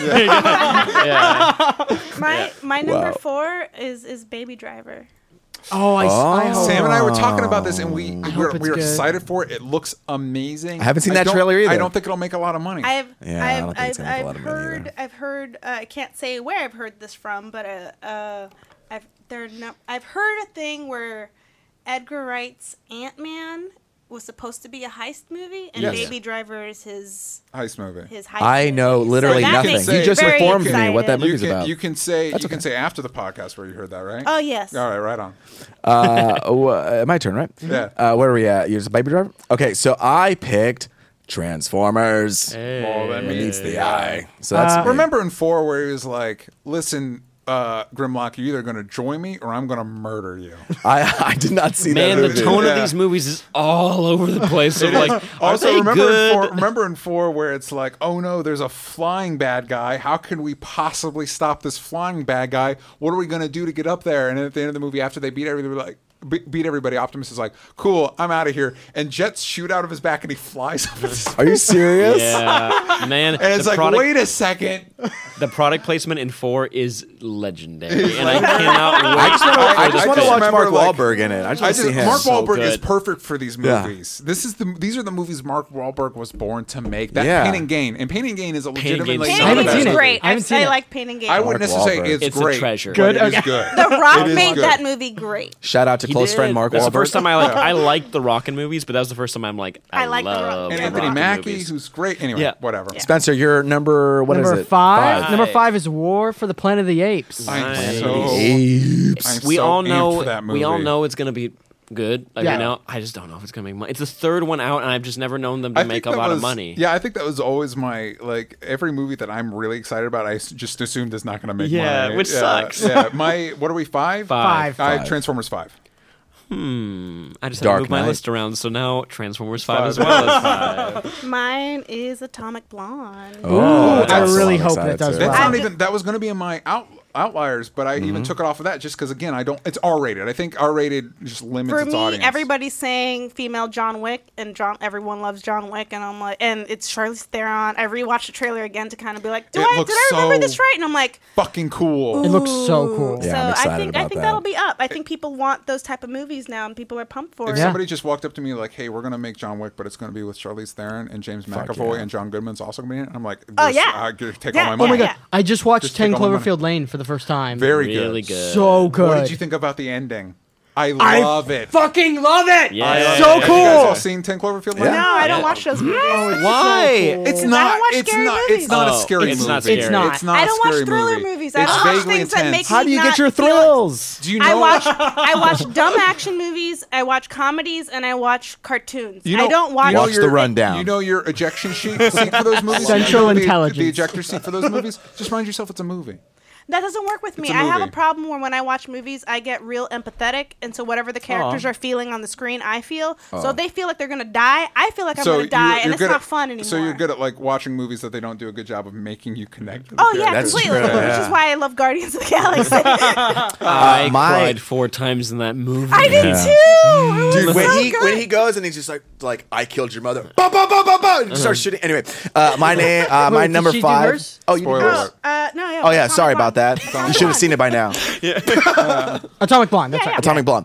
Yeah. My my number Wow. four is is Baby Driver. Oh, I, Oh. I hope. Sam and I were talking about this, and we we were, hope we were it's good. excited for it. It looks amazing. I haven't seen that don't- trailer either. I don't think it'll make a lot of money. I've Yeah, I I've don't think it's I've, gonna make a I've lot of money heard either. I've heard uh, I can't say where I've heard this from, but uh, uh I've there no, I've heard a thing where Edgar Wright's Ant-Man was supposed to be a heist movie, and Yes. Baby Driver is his Heist movie. his heist. I movie. know literally that nothing. makes You me just very informed me what that excited. movie- You Movie's can about. you can say That's you can okay. say after the podcast where you heard that, right? Oh yes. All right, right on. uh, oh, uh, my turn, right? Yeah. Uh, where are we at? You're a Baby Driver? Okay, so I picked Transformers. Well, that It means meets the eye. So that's Uh, me. Remember in four where he was like, "Listen, uh, Grimlock, you're either going to join me or I'm going to murder you." I I did not see Man, that the movie. tone Yeah. of these movies is all over the place. So like, are Also, they remember in, good? four, remember in four where it's like, "Oh no, there's a flying bad guy. How can we possibly stop this flying bad guy? What are we going to do to get up there?" And at the end of the movie, after they beat everybody, like be- beat everybody, Optimus is like, "Cool, I'm out of here." And jets shoot out of his back, and he flies up. His Are you serious? Yeah, man. And it's the like, product, wait a second. the product placement in four is legendary, and I cannot wait. I just want to, I I just want to just watch remember, Mark like- Wahlberg in it. I just I want to see just him. Mark So Wahlberg is good. perfect for these Yeah. movies. This is the these are the movies Mark Wahlberg was born to make. That Yeah. Pain and Gain, and Pain and Gain is a Pain and legitimately Gain's Pain I and haven't Gain seen is it. great. I haven't I, seen I it. like Pain and Gain. I wouldn't Mark necessarily say Wahlberg. it's, It's a great. treasure. but Good? It is Okay. good. The Rock It is made good. that movie great. Shout out to He close did. friend Mark That's Wahlberg. the first time I like. I liked the Rockin' movies, but that was the first time I'm like, I, I like the Rock. love And the Anthony Rockin' Mackie, movies. who's great. Anyway, Yeah. whatever. Yeah. Spencer, you're number what is number it? five. Five. Number five is War for the Planet of the Apes. I'm Nice. so. Apes. I'm we so all amped know for that we all movie. know it's gonna be good. Like, Yeah. you know, I just don't know if it's gonna make money. It's the third one out, and I've just never known them to I make think a that lot was, of money. Yeah, I think that was always my like every movie that I'm really excited about. I s- just assumed is not going to make Yeah, money. which yeah, sucks. Yeah, my what are we five? Five. Five. I Five. Transformers five. Hmm. I just had Dark to move my Knight. list around, so now Transformers Five, Five. as well as five. Mine is Atomic Blonde. Oh, I that's really I'm hope excited that does too. well. That's I not ju- even. That was going to be in my out outliers, but I Mm-hmm. even took it off of that just because again, I don't. It's R rated. I think R rated just limits For its me, audience. everybody's saying female John Wick, and John. Everyone loves John Wick, and I'm like, and it's Charlize Theron. I rewatched the trailer again to kind of be like, do It I looks did I remember so- this right? And I'm like, fucking cool. It looks so cool. so Yeah, I'm I excited think I about think that. that'll be up. I think people want those type of movies now, and people are pumped for If it. Yeah. somebody just walked up to me like, "Hey, we're gonna make John Wick, but it's gonna be with Charlize Theron and James Fuck McAvoy yeah. and John Goodman's also gonna be in it," I'm like, Oh, this- yeah. I could take Yeah. all my Oh money. my Oh my god! I just watched Just ten take all my money. Cloverfield Lane for the first time. Very Really good. good. so good. What did you think about the ending? I love it. Fucking love it. Yeah. I love So it. Have you guys cool. all seen ten Cloverfield Lane? Yeah. No, I don't Yeah. watch those movies. Why? It's I don't not. watch It's scary not. movies. It's not a Oh, scary it's movie. not scary. It's not. It's not I a don't watch scary thriller movie. movies. I It's watch vaguely things that intense. make How do me you not get your feel- thrills? Do you know? I watch I watch dumb action movies. I watch comedies and I watch cartoons. You know, I don't watch. You know Watch the your- rundown. You know your ejection sheet seat for those movies. Central You know the- intelligence. The ejector seat for those movies. Just remind yourself it's a movie. That doesn't work with me. It's a I have a movie. problem where when I watch movies, I get real empathetic, and so whatever the characters are feeling on the screen, I feel. So if they feel like they're gonna die, I feel like I'm gonna die, and it's good not at, fun anymore. So you're good at like watching movies that they don't do a good job of making you connect. To the Oh yeah, characters. That's completely. true, Which yeah. is why I love Guardians of the Galaxy. I my- cried four times in that movie. I did Yeah. too. It was Dude, when so he good. when he goes and he's just like like I killed your mother, bah, bah, bah, bah, bah, and just starts shooting. Anyway, uh, my name, uh, my Wait, did number she do five. hers? Oh, you did Spoiler yours? alert. Uh, no, yeah. Oh yeah, Atomic sorry Blonde. about that. You should have seen it by now. Atomic Blonde. That's Yeah, right. Atomic Blonde.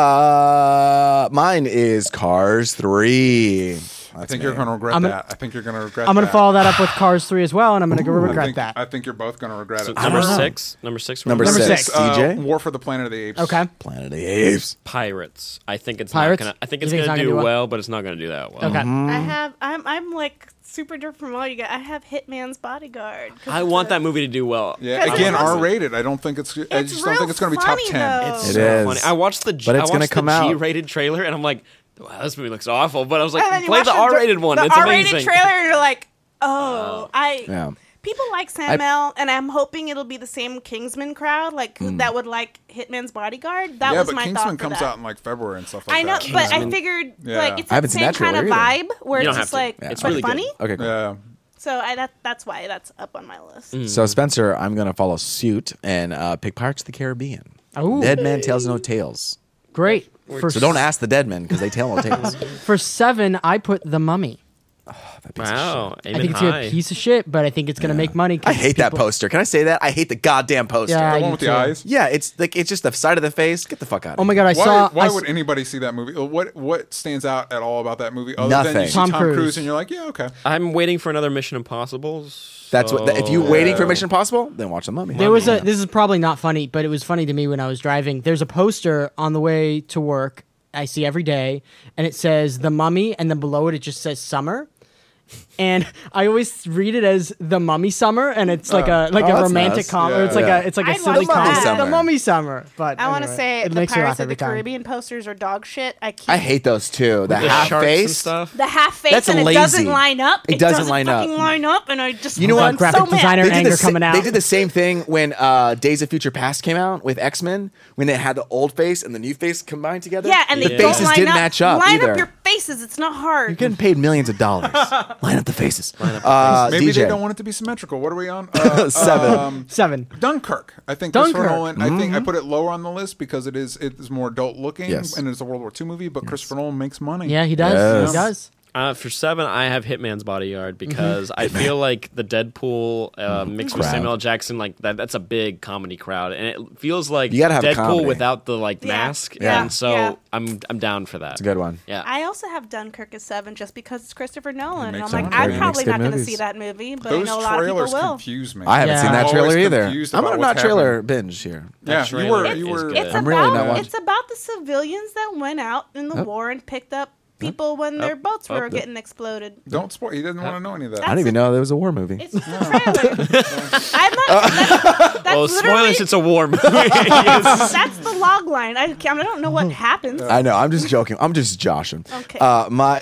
Uh, mine is Cars three. I think you're going to regret I'm that. gonna- I think you're going to regret. I'm gonna that. follow that up with Cars three as well, and I'm gonna go I regret think, that. I think you're both going to regret it. Number don't know. six. Number six. Number Number six. six. Uh, D J. War for the Planet of the Apes. Okay. Planet of the Apes. Pirates. I think it's Pirates? not gonna. I think You it's think it's gonna not do gonna do well? well, but it's not gonna do that well. Okay. I have. I'm. I'm like super different from all you guys. I have Hitman's Bodyguard. 'cause I it's want a- that movie to do well. Yeah. Because Again, it's- R-rated. I don't think it's. I It's just don't real think it's going to be top funny, ten. though. It's It so is. funny. I watched the. But I it's gonna watched come the out. G-rated trailer, and I'm like, wow, this movie looks awful. But I was like, And then you play watch the R-rated one. The It's R-rated amazing. trailer, and you're like, oh, I. Yeah. People like Sam L, and I'm hoping it'll be the same Kingsman crowd, like who that would like Hitman's Bodyguard. That yeah, was but my Kingsman thought for comes that. out in like February and stuff like I know, that. but I Kingsman. figured Yeah. like it's I the haven't seen same that kind of trailer vibe where You it's don't just have to. like Yeah. It's but really good. funny. Okay. Cool. Yeah. So I that that's why that's up on my list. So Spencer, I'm gonna follow suit and uh, pick Pirates of the Caribbean. Ooh. Dead man tells no tales. Great. For So don't ask the dead men because they tell no tales. For seven, I put The Mummy. That piece of Wow, I aiming think it's high. a piece of shit, but I think it's gonna make money. 'cause I hate that people- poster. Can I say that? I hate the goddamn poster. Yeah, I The do one with the too. eyes. Yeah, it's like it's just the side of the face. Get the fuck out. Oh my god, I Why, saw. why I s- would anybody see that movie? What what stands out at all about that movie other Nothing. than you see Tom Tom, Cruise. Cruise. and you're like, yeah, okay. I'm waiting for another Mission Impossible. That's what. If you're so- waiting for Mission Impossible, then watch the Mummy. There was a. This is probably not funny, but it was funny to me when I was driving. There's a poster on the way to work. I see every day, and it says The Mummy, and then below it it just says Summer. And I always read it as The Mummy Summer, and it's like a like Oh, a that's romantic nice. comedy. Yeah. It's like Yeah. a it's like a I'd silly watch comedy. that. The Mummy Summer. But I want to anyway, say it the makes me laugh Pirates of every the time. Caribbean posters are dog shit. I keep I hate those too. The, the half sharks face and stuff. the half face That's and it lazy. doesn't line up. It doesn't line up. fucking line up, and I just You know I'm what? Graphic so mad. designer They did, anger the, sa- coming out. they did the same thing when uh, Days of Future Past came out with X Men, when they had the old face and the new face combined together. Yeah, and the they don't faces line didn't up. match up Line either. up your faces. It's not hard. You're getting paid millions of dollars. Line up the faces. Uh, Maybe D J. they don't want it to be symmetrical. What are we on? Uh, Seven. Um, Seven. Dunkirk. I think Dunkirk. Christopher Nolan. I think I put it lower on the list because it is it is more adult looking Yes. and it's a World War Two movie. But Christopher Nolan makes money. Yeah, he does. Yes. He does. Uh, for seven, I have Hitman's Bodyguard because I feel like the Deadpool uh, mixed with Crowd. Samuel L. Jackson, like that, that's a big comedy crowd, and it feels like You gotta have a Deadpool comedy. without the like Yeah. mask, Yeah. and so Yeah. I'm I'm down for that. It's a good one. Yeah, I also have Dunkirk as seven just because it's Christopher Nolan. And I'm makes like, sense. I'm He probably makes good not going to movies. see that movie, but Those I know a lot of people trailers will. confuse me. I haven't Yeah. seen that I'm trailer always either. confused I'm about on a what's not trailer happening. binge here. Yeah, That you trailer were is you were. good. It's I'm about really not watching- it's about the civilians that went out in the war and picked up people when their boats were up. getting exploded. Don't spoil. He doesn't want to know any of that. I didn't even know there was a war movie. It's the trailer. I'm not. That's, that's well, literally spoilers, it's a war movie. that's the log line. I, I don't know what happens. I know. I'm just joking. I'm just joshing. Okay. Uh, my,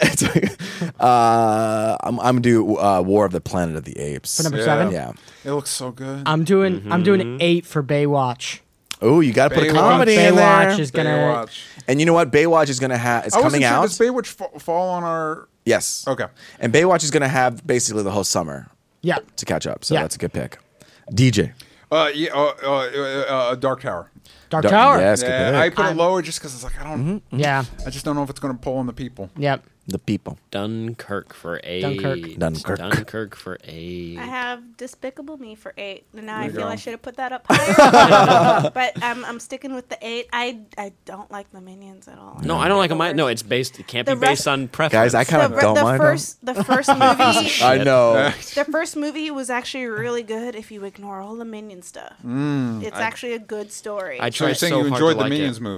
uh, I'm, I'm gonna do uh, War of the Planet of the Apes. For number Yeah. seven. Yeah. It looks so good. I'm doing. I'm doing eight for Baywatch. Oh, you got to put a Baywatch. comedy in Baywatch there. is gonna. Baywatch. And you know what? Baywatch is gonna have. It's I wasn't coming sure. out. Does Baywatch fa- fall on our? Yes. Okay. And Baywatch is gonna have basically the whole summer Yeah. to catch up. So Yeah. that's a good pick. D J. Uh, yeah. Uh, uh, uh, uh, Dark Tower. Dark Dark- Tower. Yes, good Yeah, pick. I put it I'm- lower just because it's like I don't. Yeah. I just don't know if it's going to pull on the people. Yep. The people. Dunkirk for eight. Dunkirk. Dunkirk. Dunkirk for eight. I have Despicable Me for eight, and now I you feel go. I should have put that up higher. But I'm, I'm sticking with the eight. I I don't like the Minions at all. No, I don't like them. No, it's based. It can't The be based rest- on preference. Guys, I kind the, of don't the mind them. first the first movie I know. the first movie was actually really good if you ignore all the Minion stuff. Mm. It's actually a good story. I So you're tried saying so you hard enjoyed to the like Minions it. movie?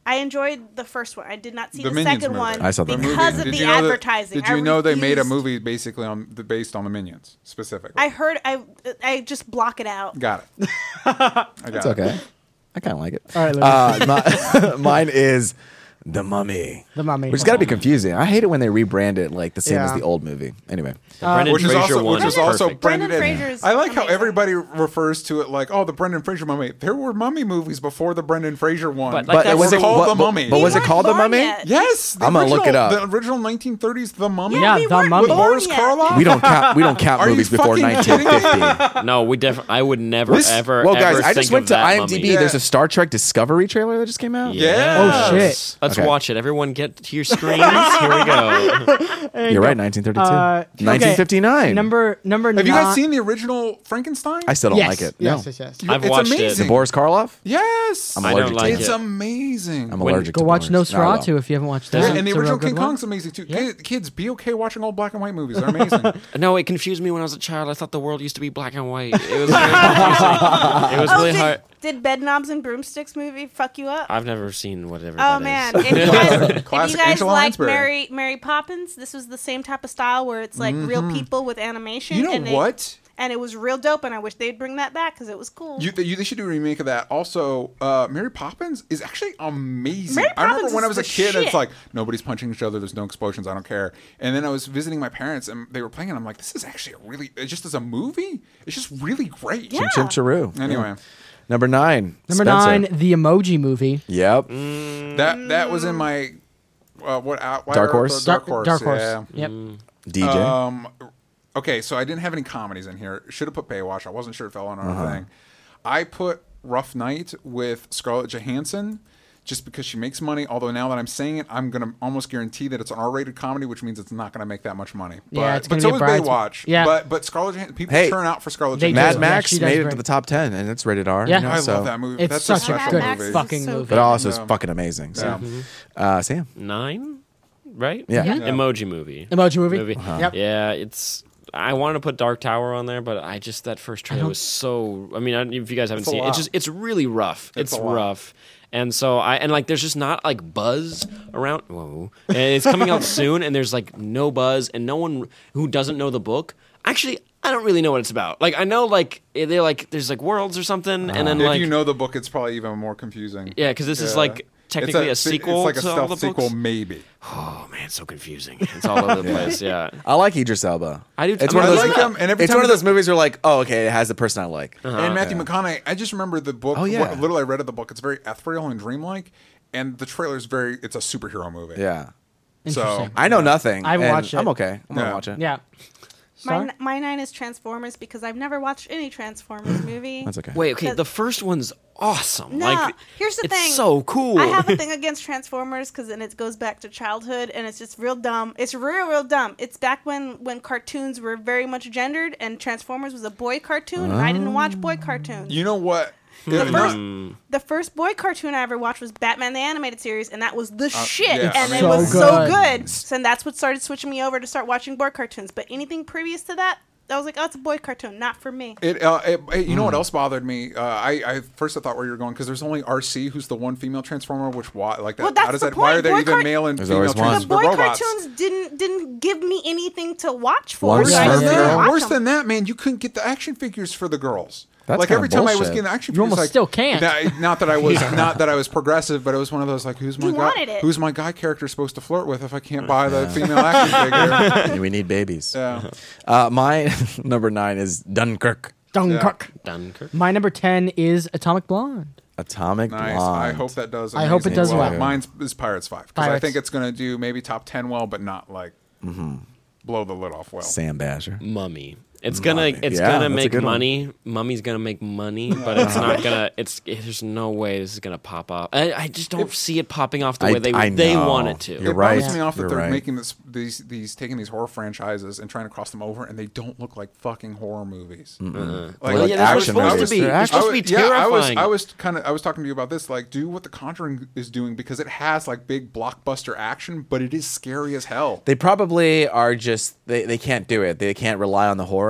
I enjoyed the first one. I did not see The the, Minions second movie. one I saw the because movie. of Did the you know that- advertising. Did you I know they made a refused. movie basically on the based on the Minions specifically? I heard. I I just block it out. got it. I got It's it. okay. I kind of like it. All right, uh, my, mine is The Mummy. The Mummy. Which has got to be confusing. I hate it when they rebrand it like the same as Yeah. the old movie. Anyway. The Brendan Which is Fraser also one which is is also perfect. Brendan. Brendan Fraser's I like how amazing. everybody refers to it like, oh, the Brendan Fraser Mummy. There were Mummy movies before the Brendan Fraser one, But, But like, that was were it called what- the but- Mummy. But was We it called The weren't born Mummy? yet. Yes, the I'm gonna look original- it up. The original nineteen thirties, The Mummy. Yeah, we The weren't Mummy. with born Boris yet. Karloff. We don't count. We don't count Are you movies before fucking nineteen kidding me? fifty. No, we definitely. I would never, This- ever, well, guys, ever I think just went of to that I M D B. Mummy. Yeah. There's a Star Trek Discovery trailer that just came out. Yeah. Oh, shit. Yes. Let's Okay. watch it. Everyone, get to your screens. Here we go. You're right. nineteen thirty-two. Uh, okay. nineteen fifty-nine. Number number Have you nine. guys seen the original Frankenstein? I still don't yes. like it. Yes, no. yes, yes. You- I've it's watched it. amazing. The Boris Karloff? Yes. I'm I allergic don't to like it. it's it. amazing. I'm When- allergic Go to watch Boris. Not at all. Nosferatu if you haven't watched that. Yeah, It's and the a real original good King one. Kong's amazing too. Yeah. Kid- Kids, be okay watching old black and white movies. They're amazing. No, it confused me when I was a child. I thought the world used to be black and white. It was very confusing. It was Oh, really did, hard. did Bedknobs and Broomsticks movie fuck you up? I've never seen whatever. Oh that man! is. If you guys, if you Classic guys Angela like Lansbury. Mary Mary Poppins, this was the same type of style where it's like real people with animation. You know and they- what? And it was real dope, and I wish they'd bring that back because it was cool. You, you, they should do a remake of that. Also, uh, Mary Poppins is actually amazing. Mary I remember Poppins when I is was a the kid, shit. it's like nobody's punching each other. There's no explosions. I don't care. And then I was visiting my parents, and they were playing it. I'm like, this is actually a really. It just as a movie, it's just really great. Yeah. Chim Chiru. Anyway, Number nine. Number Spencer. nine, the Emoji Movie. Yep. that that was in my uh, what out Dark Horse? Dark Horse. Dark Horse. Yeah. Yep. D J. Um, okay, so I didn't have any comedies in here. Should have put Baywatch. I wasn't sure it fell on our Uh-huh. thing. I put Rough Night with Scarlett Johansson just because she makes money. Although now that I'm saying it, I'm going to almost guarantee that it's an R-rated comedy, which means it's not going to make that much money. But, Yeah, it's but gonna so be is a brides- Baywatch. Yeah. But, but Scarlett Johansson, people Hey, turn out for Scarlett they Johansson. Mad Yeah, Max she does made it great. to the top ten, and it's rated R. Yeah. you know, I so. love that movie. It's That's such a a special good Max movie. is fucking so movie. But also, it's Yeah. fucking amazing. So, Yeah. uh, Sam. Nine, right? Yeah. Yeah. Emoji movie. Emoji Movie. Movie. Yep. Yeah, it's. I wanted to put Dark Tower on there, but I just that first trailer don't- was so. I mean, I, if you guys haven't It's a seen it, lot. it's just it's really rough. It's It's, a lot. rough, and so I and like there's just not like buzz around. Whoa, and it's coming out soon, and there's like no buzz, and no one who doesn't know the book. Actually, I don't really know what it's about. Like I know like they're like there's like worlds or something, and then If like you know the book, it's probably even more confusing. yeah, because this is Yeah. like technically a, it's sequel It's like a to all stealth the sequel, books. maybe. Oh man, it's so confusing. It's all over the place. Yeah. I like Idris Elba. I do- It's I one mean, of I those. like him, and every it's time one of the- those movies where like, oh, okay, it has the person I like. And Matthew McConaughey, I just remember the book. Oh, yeah. What little I read of the book, it's very ethereal and dreamlike, and the trailer is very. It's a superhero movie. Yeah. So Interesting. I know nothing. I've and watched it. I'm okay. I'm gonna Yeah. watch it. Yeah. my, Star? my nine is Transformers because I've never watched any Transformers movie. That's okay. Wait, okay. Because- The first one's awesome. No, like, here's the it's thing. so cool. I have a thing against Transformers because then it goes back to childhood and it's just real dumb. It's real, real dumb. It's back when when cartoons were very much gendered and Transformers was a boy cartoon and I didn't watch boy cartoons. you know what? The If first, not- the first boy cartoon I ever watched was Batman the Animated Series, and that was the shit. yeah, and I it mean- was So so good. good. So that's what started switching me over to start watching boy cartoons. But anything previous to that, I was like, oh, it's a boy cartoon, not for me. It, uh, it, it- you know Hmm. what else bothered me? Uh, I, I first I thought where you were going because there's only R C who's the one female transformer. Which why like that? Well, that's how does the that? Why point. are there Boy even car- male and There's female always one. The transformer boy robots? cartoons didn't didn't give me anything to watch for. Worse so I than just didn't that. watch Worse them. than that, man. You couldn't get the action figures for the girls. That's like kinda every time I was bullshit. getting the action You figures, almost like, still can't. that- not that I was not that I was progressive, but it was one of those like, who's my You guy? wanted it. Who's my guy character supposed to flirt with if I can't buy the female action figure? we need babies. Yeah. Uh, my number nine is Dunkirk. Dunkirk. Dunkirk. My number ten is Atomic Blonde. Atomic Nice. Blonde. I hope that does. I hope it amazing does well. well. Mine's is Pirates Five because I Pirates. think it's going to do maybe top ten well, but not like blow the lid off well. Sam Basher. Mummy. It's gonna Mummy. it's Yeah, gonna that's a make good one. money. Mummy's gonna make money, but it's not gonna. It's there's no way this is gonna pop off. I, I just don't see it popping off the I- way they I they know. want it to. You're it right. bothers me off that You're they're right. making this these these taking these horror franchises and trying to cross them over, and they don't look like fucking horror movies. They're Like, like yeah, that's what it's action supposed to movies. be. They're It's action- supposed to be yeah, I was terrifying. I was kind of I was talking to you about this. Like, do what The Conjuring is doing because it has like big blockbuster action, but it is scary as hell. They probably are just they, they can't do it. They can't rely on the horror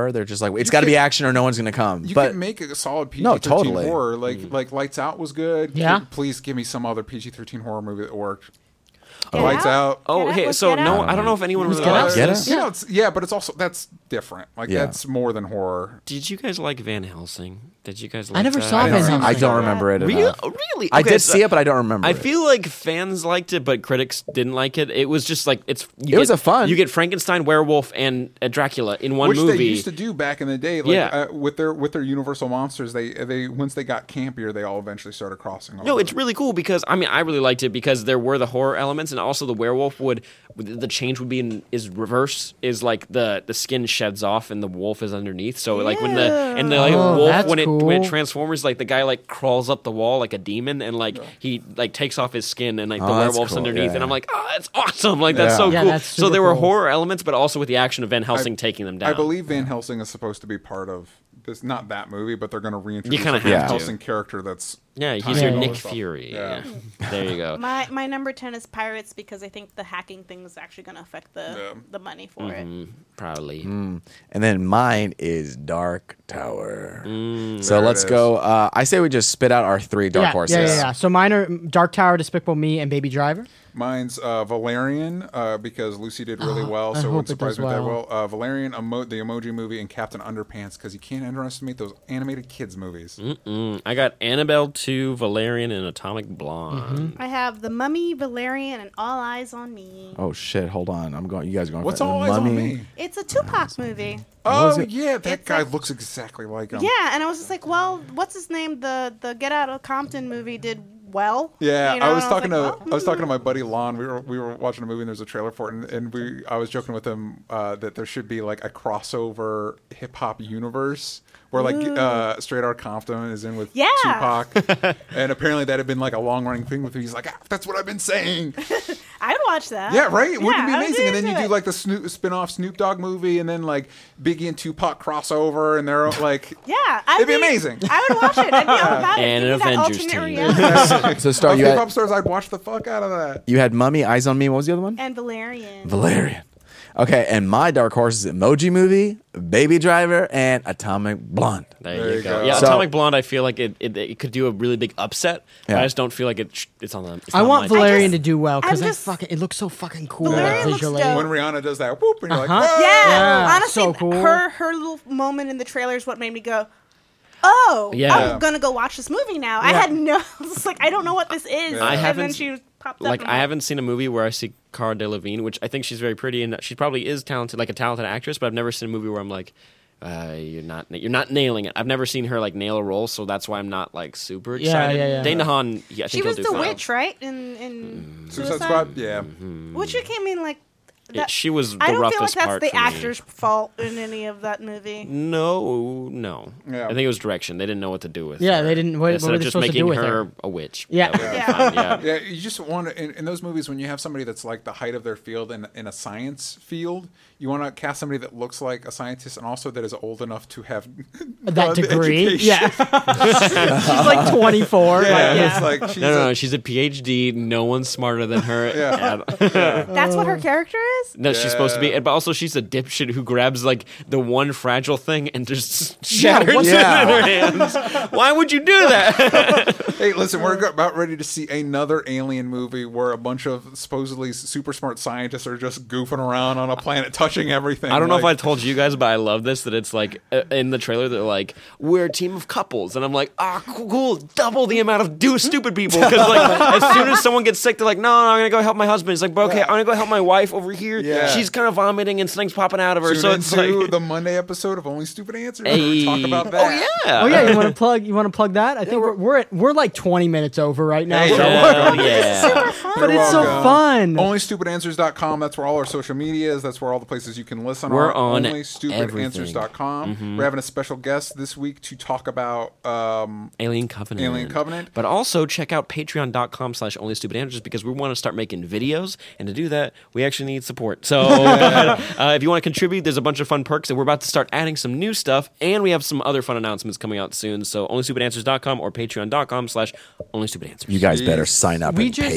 horror. They're just like, it's got to be can- action or no one's gonna come. You but can make a solid P G No, thirteen totally. horror. Like like Lights Out was good. Yeah. Please give me some other P G thirteen horror movie that worked. Get Lights Out. Oh, Get Out? hey, Was so Get no, Out? I don't know if anyone Was really Get Out? likes Get this. Out? You know, it's, yeah, but it's also that's different. Like Yeah. that's more than horror. Did you guys like Van Helsing? Did you guys like I never that? saw I Van don't- Helsing. I don't remember it. Really? enough. Really? I Okay, did so see it, but I don't remember. I it. feel like fans liked it, but critics didn't like it. It was just like it's. You It was get- a fun- You get Frankenstein, werewolf, and a Dracula in one Which movie. they used to do back in the day. Like, Yeah. uh, with their with their Universal monsters, they they once they got campier, they all eventually started crossing over. No, it's really cool because I mean I really liked it because there were the horror elements and also the werewolf would the change would be in is reverse is like the the skin sheds off and the wolf is underneath. So like when the and the like Oh, wolf that's when it when cool. it transforms like the guy like crawls up the wall like a demon and like he like takes off his skin and like the Oh, that's werewolf's cool, underneath yeah. and I'm like oh that's awesome like that's Yeah. so Yeah, cool. that's So super there were cool. horror elements but also with the action of Van Helsing taking them down. I believe Van Helsing is supposed to be part of this, not that movie, but they're going to reintroduce kinda a Van have to. Helsing character that's yeah, he's tying your all Nick this stuff. Fury. Yeah. Yeah. There you go. My my number ten is Pirates because I think the hacking thing is actually going to affect the Yeah. the money for Mm, it. proudly. And then mine is Dark Tower. Mm. So There it let's is. go. Uh, I say we just spit out our three dark yeah, horses. yeah, yeah, yeah. So mine are Dark Tower, Despicable Me, and Baby Driver. Mine's uh, Valerian uh, because Lucy did really well, I so it hope wouldn't it surprise does me that well. well. Uh, Valerian, emo- the Emoji Movie, and Captain Underpants because you can't underestimate those animated kids movies. Mm, I got Annabelle two, Valerian, and Atomic Blonde. I have The Mummy, Valerian, and All Eyes on Me. Oh shit! Hold on. I'm going. You guys are going. What's for all the eyes on Mummy. me? It's a Tupac movie. Oh it? yeah, that It's guy like- looks exactly like him. Yeah, and I was just like, well, what's his name? The the Get Out of Compton movie did well. Yeah, you know, I was and talking like, to well, I was talking to my buddy Lon. We were we were watching a movie and there's a trailer for it, and, and we I was joking with him uh, that there should be like a crossover hip hop universe where like uh, Straight Outta Compton is in with Yeah. Tupac, and apparently that had been like a long running thing with him. He's like, ah, that's what I've been saying. I'd watch that. Yeah, right. Wouldn't Yeah, it be I would amazing? And get then you into do it. like the Snoop spin-off Snoop Dogg movie, and then like Biggie and Tupac crossover, and they're like, Yeah, I'd It'd be amazing. I would watch it. I'd be all about it. And Give an me that Avengers alternate team. reality. So Star, of you hip had hop stars, I'd watch the fuck out of that. you had Mummy, Eyes on Me. What was the other one? And Valerian. Valerian. Okay, and my dark horse is Emoji Movie, Baby Driver, and Atomic Blonde. There, There you you go. go. Yeah, So- Atomic Blonde. I feel like it, it, it could do a really big upset, but Yeah. I just don't feel like it. sh- It's on the. It's I not want my- Valerian just- to do well because I'm I just- fucking it looks so fucking cool Valerian like, looks visually. dope. When Rihanna does that, whoop, and you're like, Uh-huh. "Whoa!" Yeah, Yeah, honestly, so cool. her her little moment in the trailer is what made me go, "Oh, Yeah. I'm gonna go watch this movie now." I Yeah. had no, it's like I don't know what this is. I and haven't then s- she popped up. Like and I I'm haven't seen a movie where I see Cara Delevingne, which I think she's very pretty and she probably is talented, like a talented actress. But I've never seen a movie where I'm like, uh, you're not you're not nailing it. I've never seen her like nail a role, so that's why I'm not like super Yeah, excited. yeah, yeah. Dane DeHaan, yeah, I think She he'll was do the fine. witch, right? In in Suicide Suicide, Squad, yeah. which it came in like. It- That, she was the I don't feel like roughest that's part the for me. actor's fault in any of that movie. No, no. Yeah. I think it was direction. They didn't know what to do with. Yeah, her. they didn't- what- Instead what were of they just supposed to making do with her her? a witch. Yeah. That would've Yeah. been fine, yeah. Yeah, you just want to in, in those movies when you have somebody that's like the height of their field in in a science field, you want to cast somebody that looks like a scientist and also that is old enough to have That done the degree, education. yeah. She's like twenty-four. Yeah, like, yeah. it's like she's No, no, a- no. She's a PhD. No one's smarter than her. Yeah. That's what her character is. No, she's supposed to be, Yeah. but also she's a dipshit who grabs like the one fragile thing and just Yeah, shatters what- it in her hands. Why would you do that? Hey, listen, we're go- about ready to see another alien movie where a bunch of supposedly super smart scientists are just goofing around on a planet, touching everything. I don't know if I Like, told you guys, but I love this. That it's like uh, in the trailer, they're like, "We're a team of couples," and I'm like, "Ah, cool, cool, double the amount of do stupid people." Because like, as soon as someone gets sick, they're like, "No, no, I'm gonna go help my husband." It's like, "But okay, I'm gonna go help my wife over here. Yeah. She's kind of vomiting and something's popping out of her." Tune so it's into like, the Monday episode of Only Stupid Answers. where we Hey. talk about that. Oh yeah. Oh yeah, you want to plug? You want to plug that? I think we're we're, at, we're like twenty minutes over right now. Hey, so you're we're- Hell yeah. Super fun. but it's so welcome. fun. only stupid answers dot com. That's where all our social media is. That's where all the places you can listen We're are. on only stupid answers dot com. Mm-hmm. We're having a special guest this week to talk about um, Alien Covenant. Alien Covenant. But also check out patreon.com slash only stupid answers because we want to start making videos. And to do that, we actually need support. So uh, if you want to contribute, there's a bunch of fun perks. And we're about to start adding some new stuff. And we have some other fun announcements coming out soon. So only stupid answers dot com or patreon.com slash only stupid answers. You guys better sign up we and just pay them. and we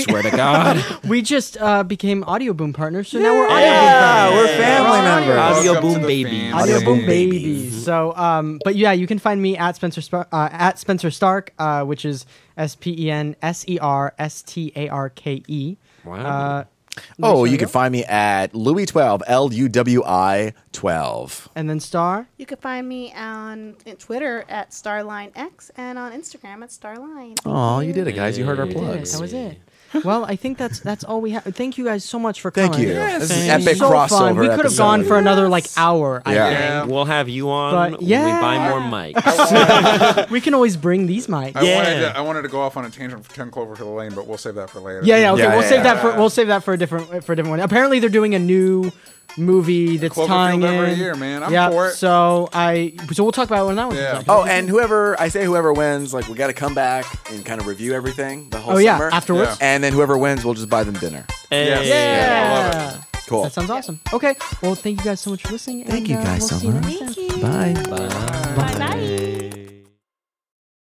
swear to God. We just uh, became Audio Boom partners, so now we're Audio Yeah, Boom we're fans. family members. Audio Welcome to Boom the babies. family. Audio Boom babies. babies. So, um, but yeah, you can find me at Spencer Sp- uh, at Spencer Stark, uh, which is S P E N S E R S T A R K E. Wow. Uh, Oh, Louis you can Stark. find me at Louis twelve, L U W I twelve. And then Star. You can find me on Twitter at StarlineX and on Instagram at Starline. Oh, you did it, guys. You heard our Hey. plugs. That was it. Well, I think that's that's all we have. Thank you guys so much for coming. Thank you. Yes. This is an Thank epic so crossover fun. We could have episode. gone for another like hour. I Yeah. think. Yeah. We'll have you on But, when yeah. we buy more mics. We can always bring these mics. I Yeah. wanted to, I wanted to go off on a tangent for ten Clover to the Lane, but we'll save that for later. Yeah, yeah. Okay, Yeah, we'll yeah, save yeah. that for we'll save that for a different for a different one. Apparently, they're doing a new movie that's Cloverfield tying in. every year, man. I'm yeah, for it. So I so we'll talk about it when that one's Yeah. out. Oh, and whoever I say whoever wins, like we got to come back and kind of review everything the whole Oh, yeah, summer. afterwards? And then whoever wins, we'll just buy them dinner. Hey. Yes. Yeah. I love it. Cool. That sounds awesome. Okay. Well, thank you guys so much for listening. Thank and, you uh, guys we'll so see you much. next time. Thank you. Bye. Bye. Bye bye.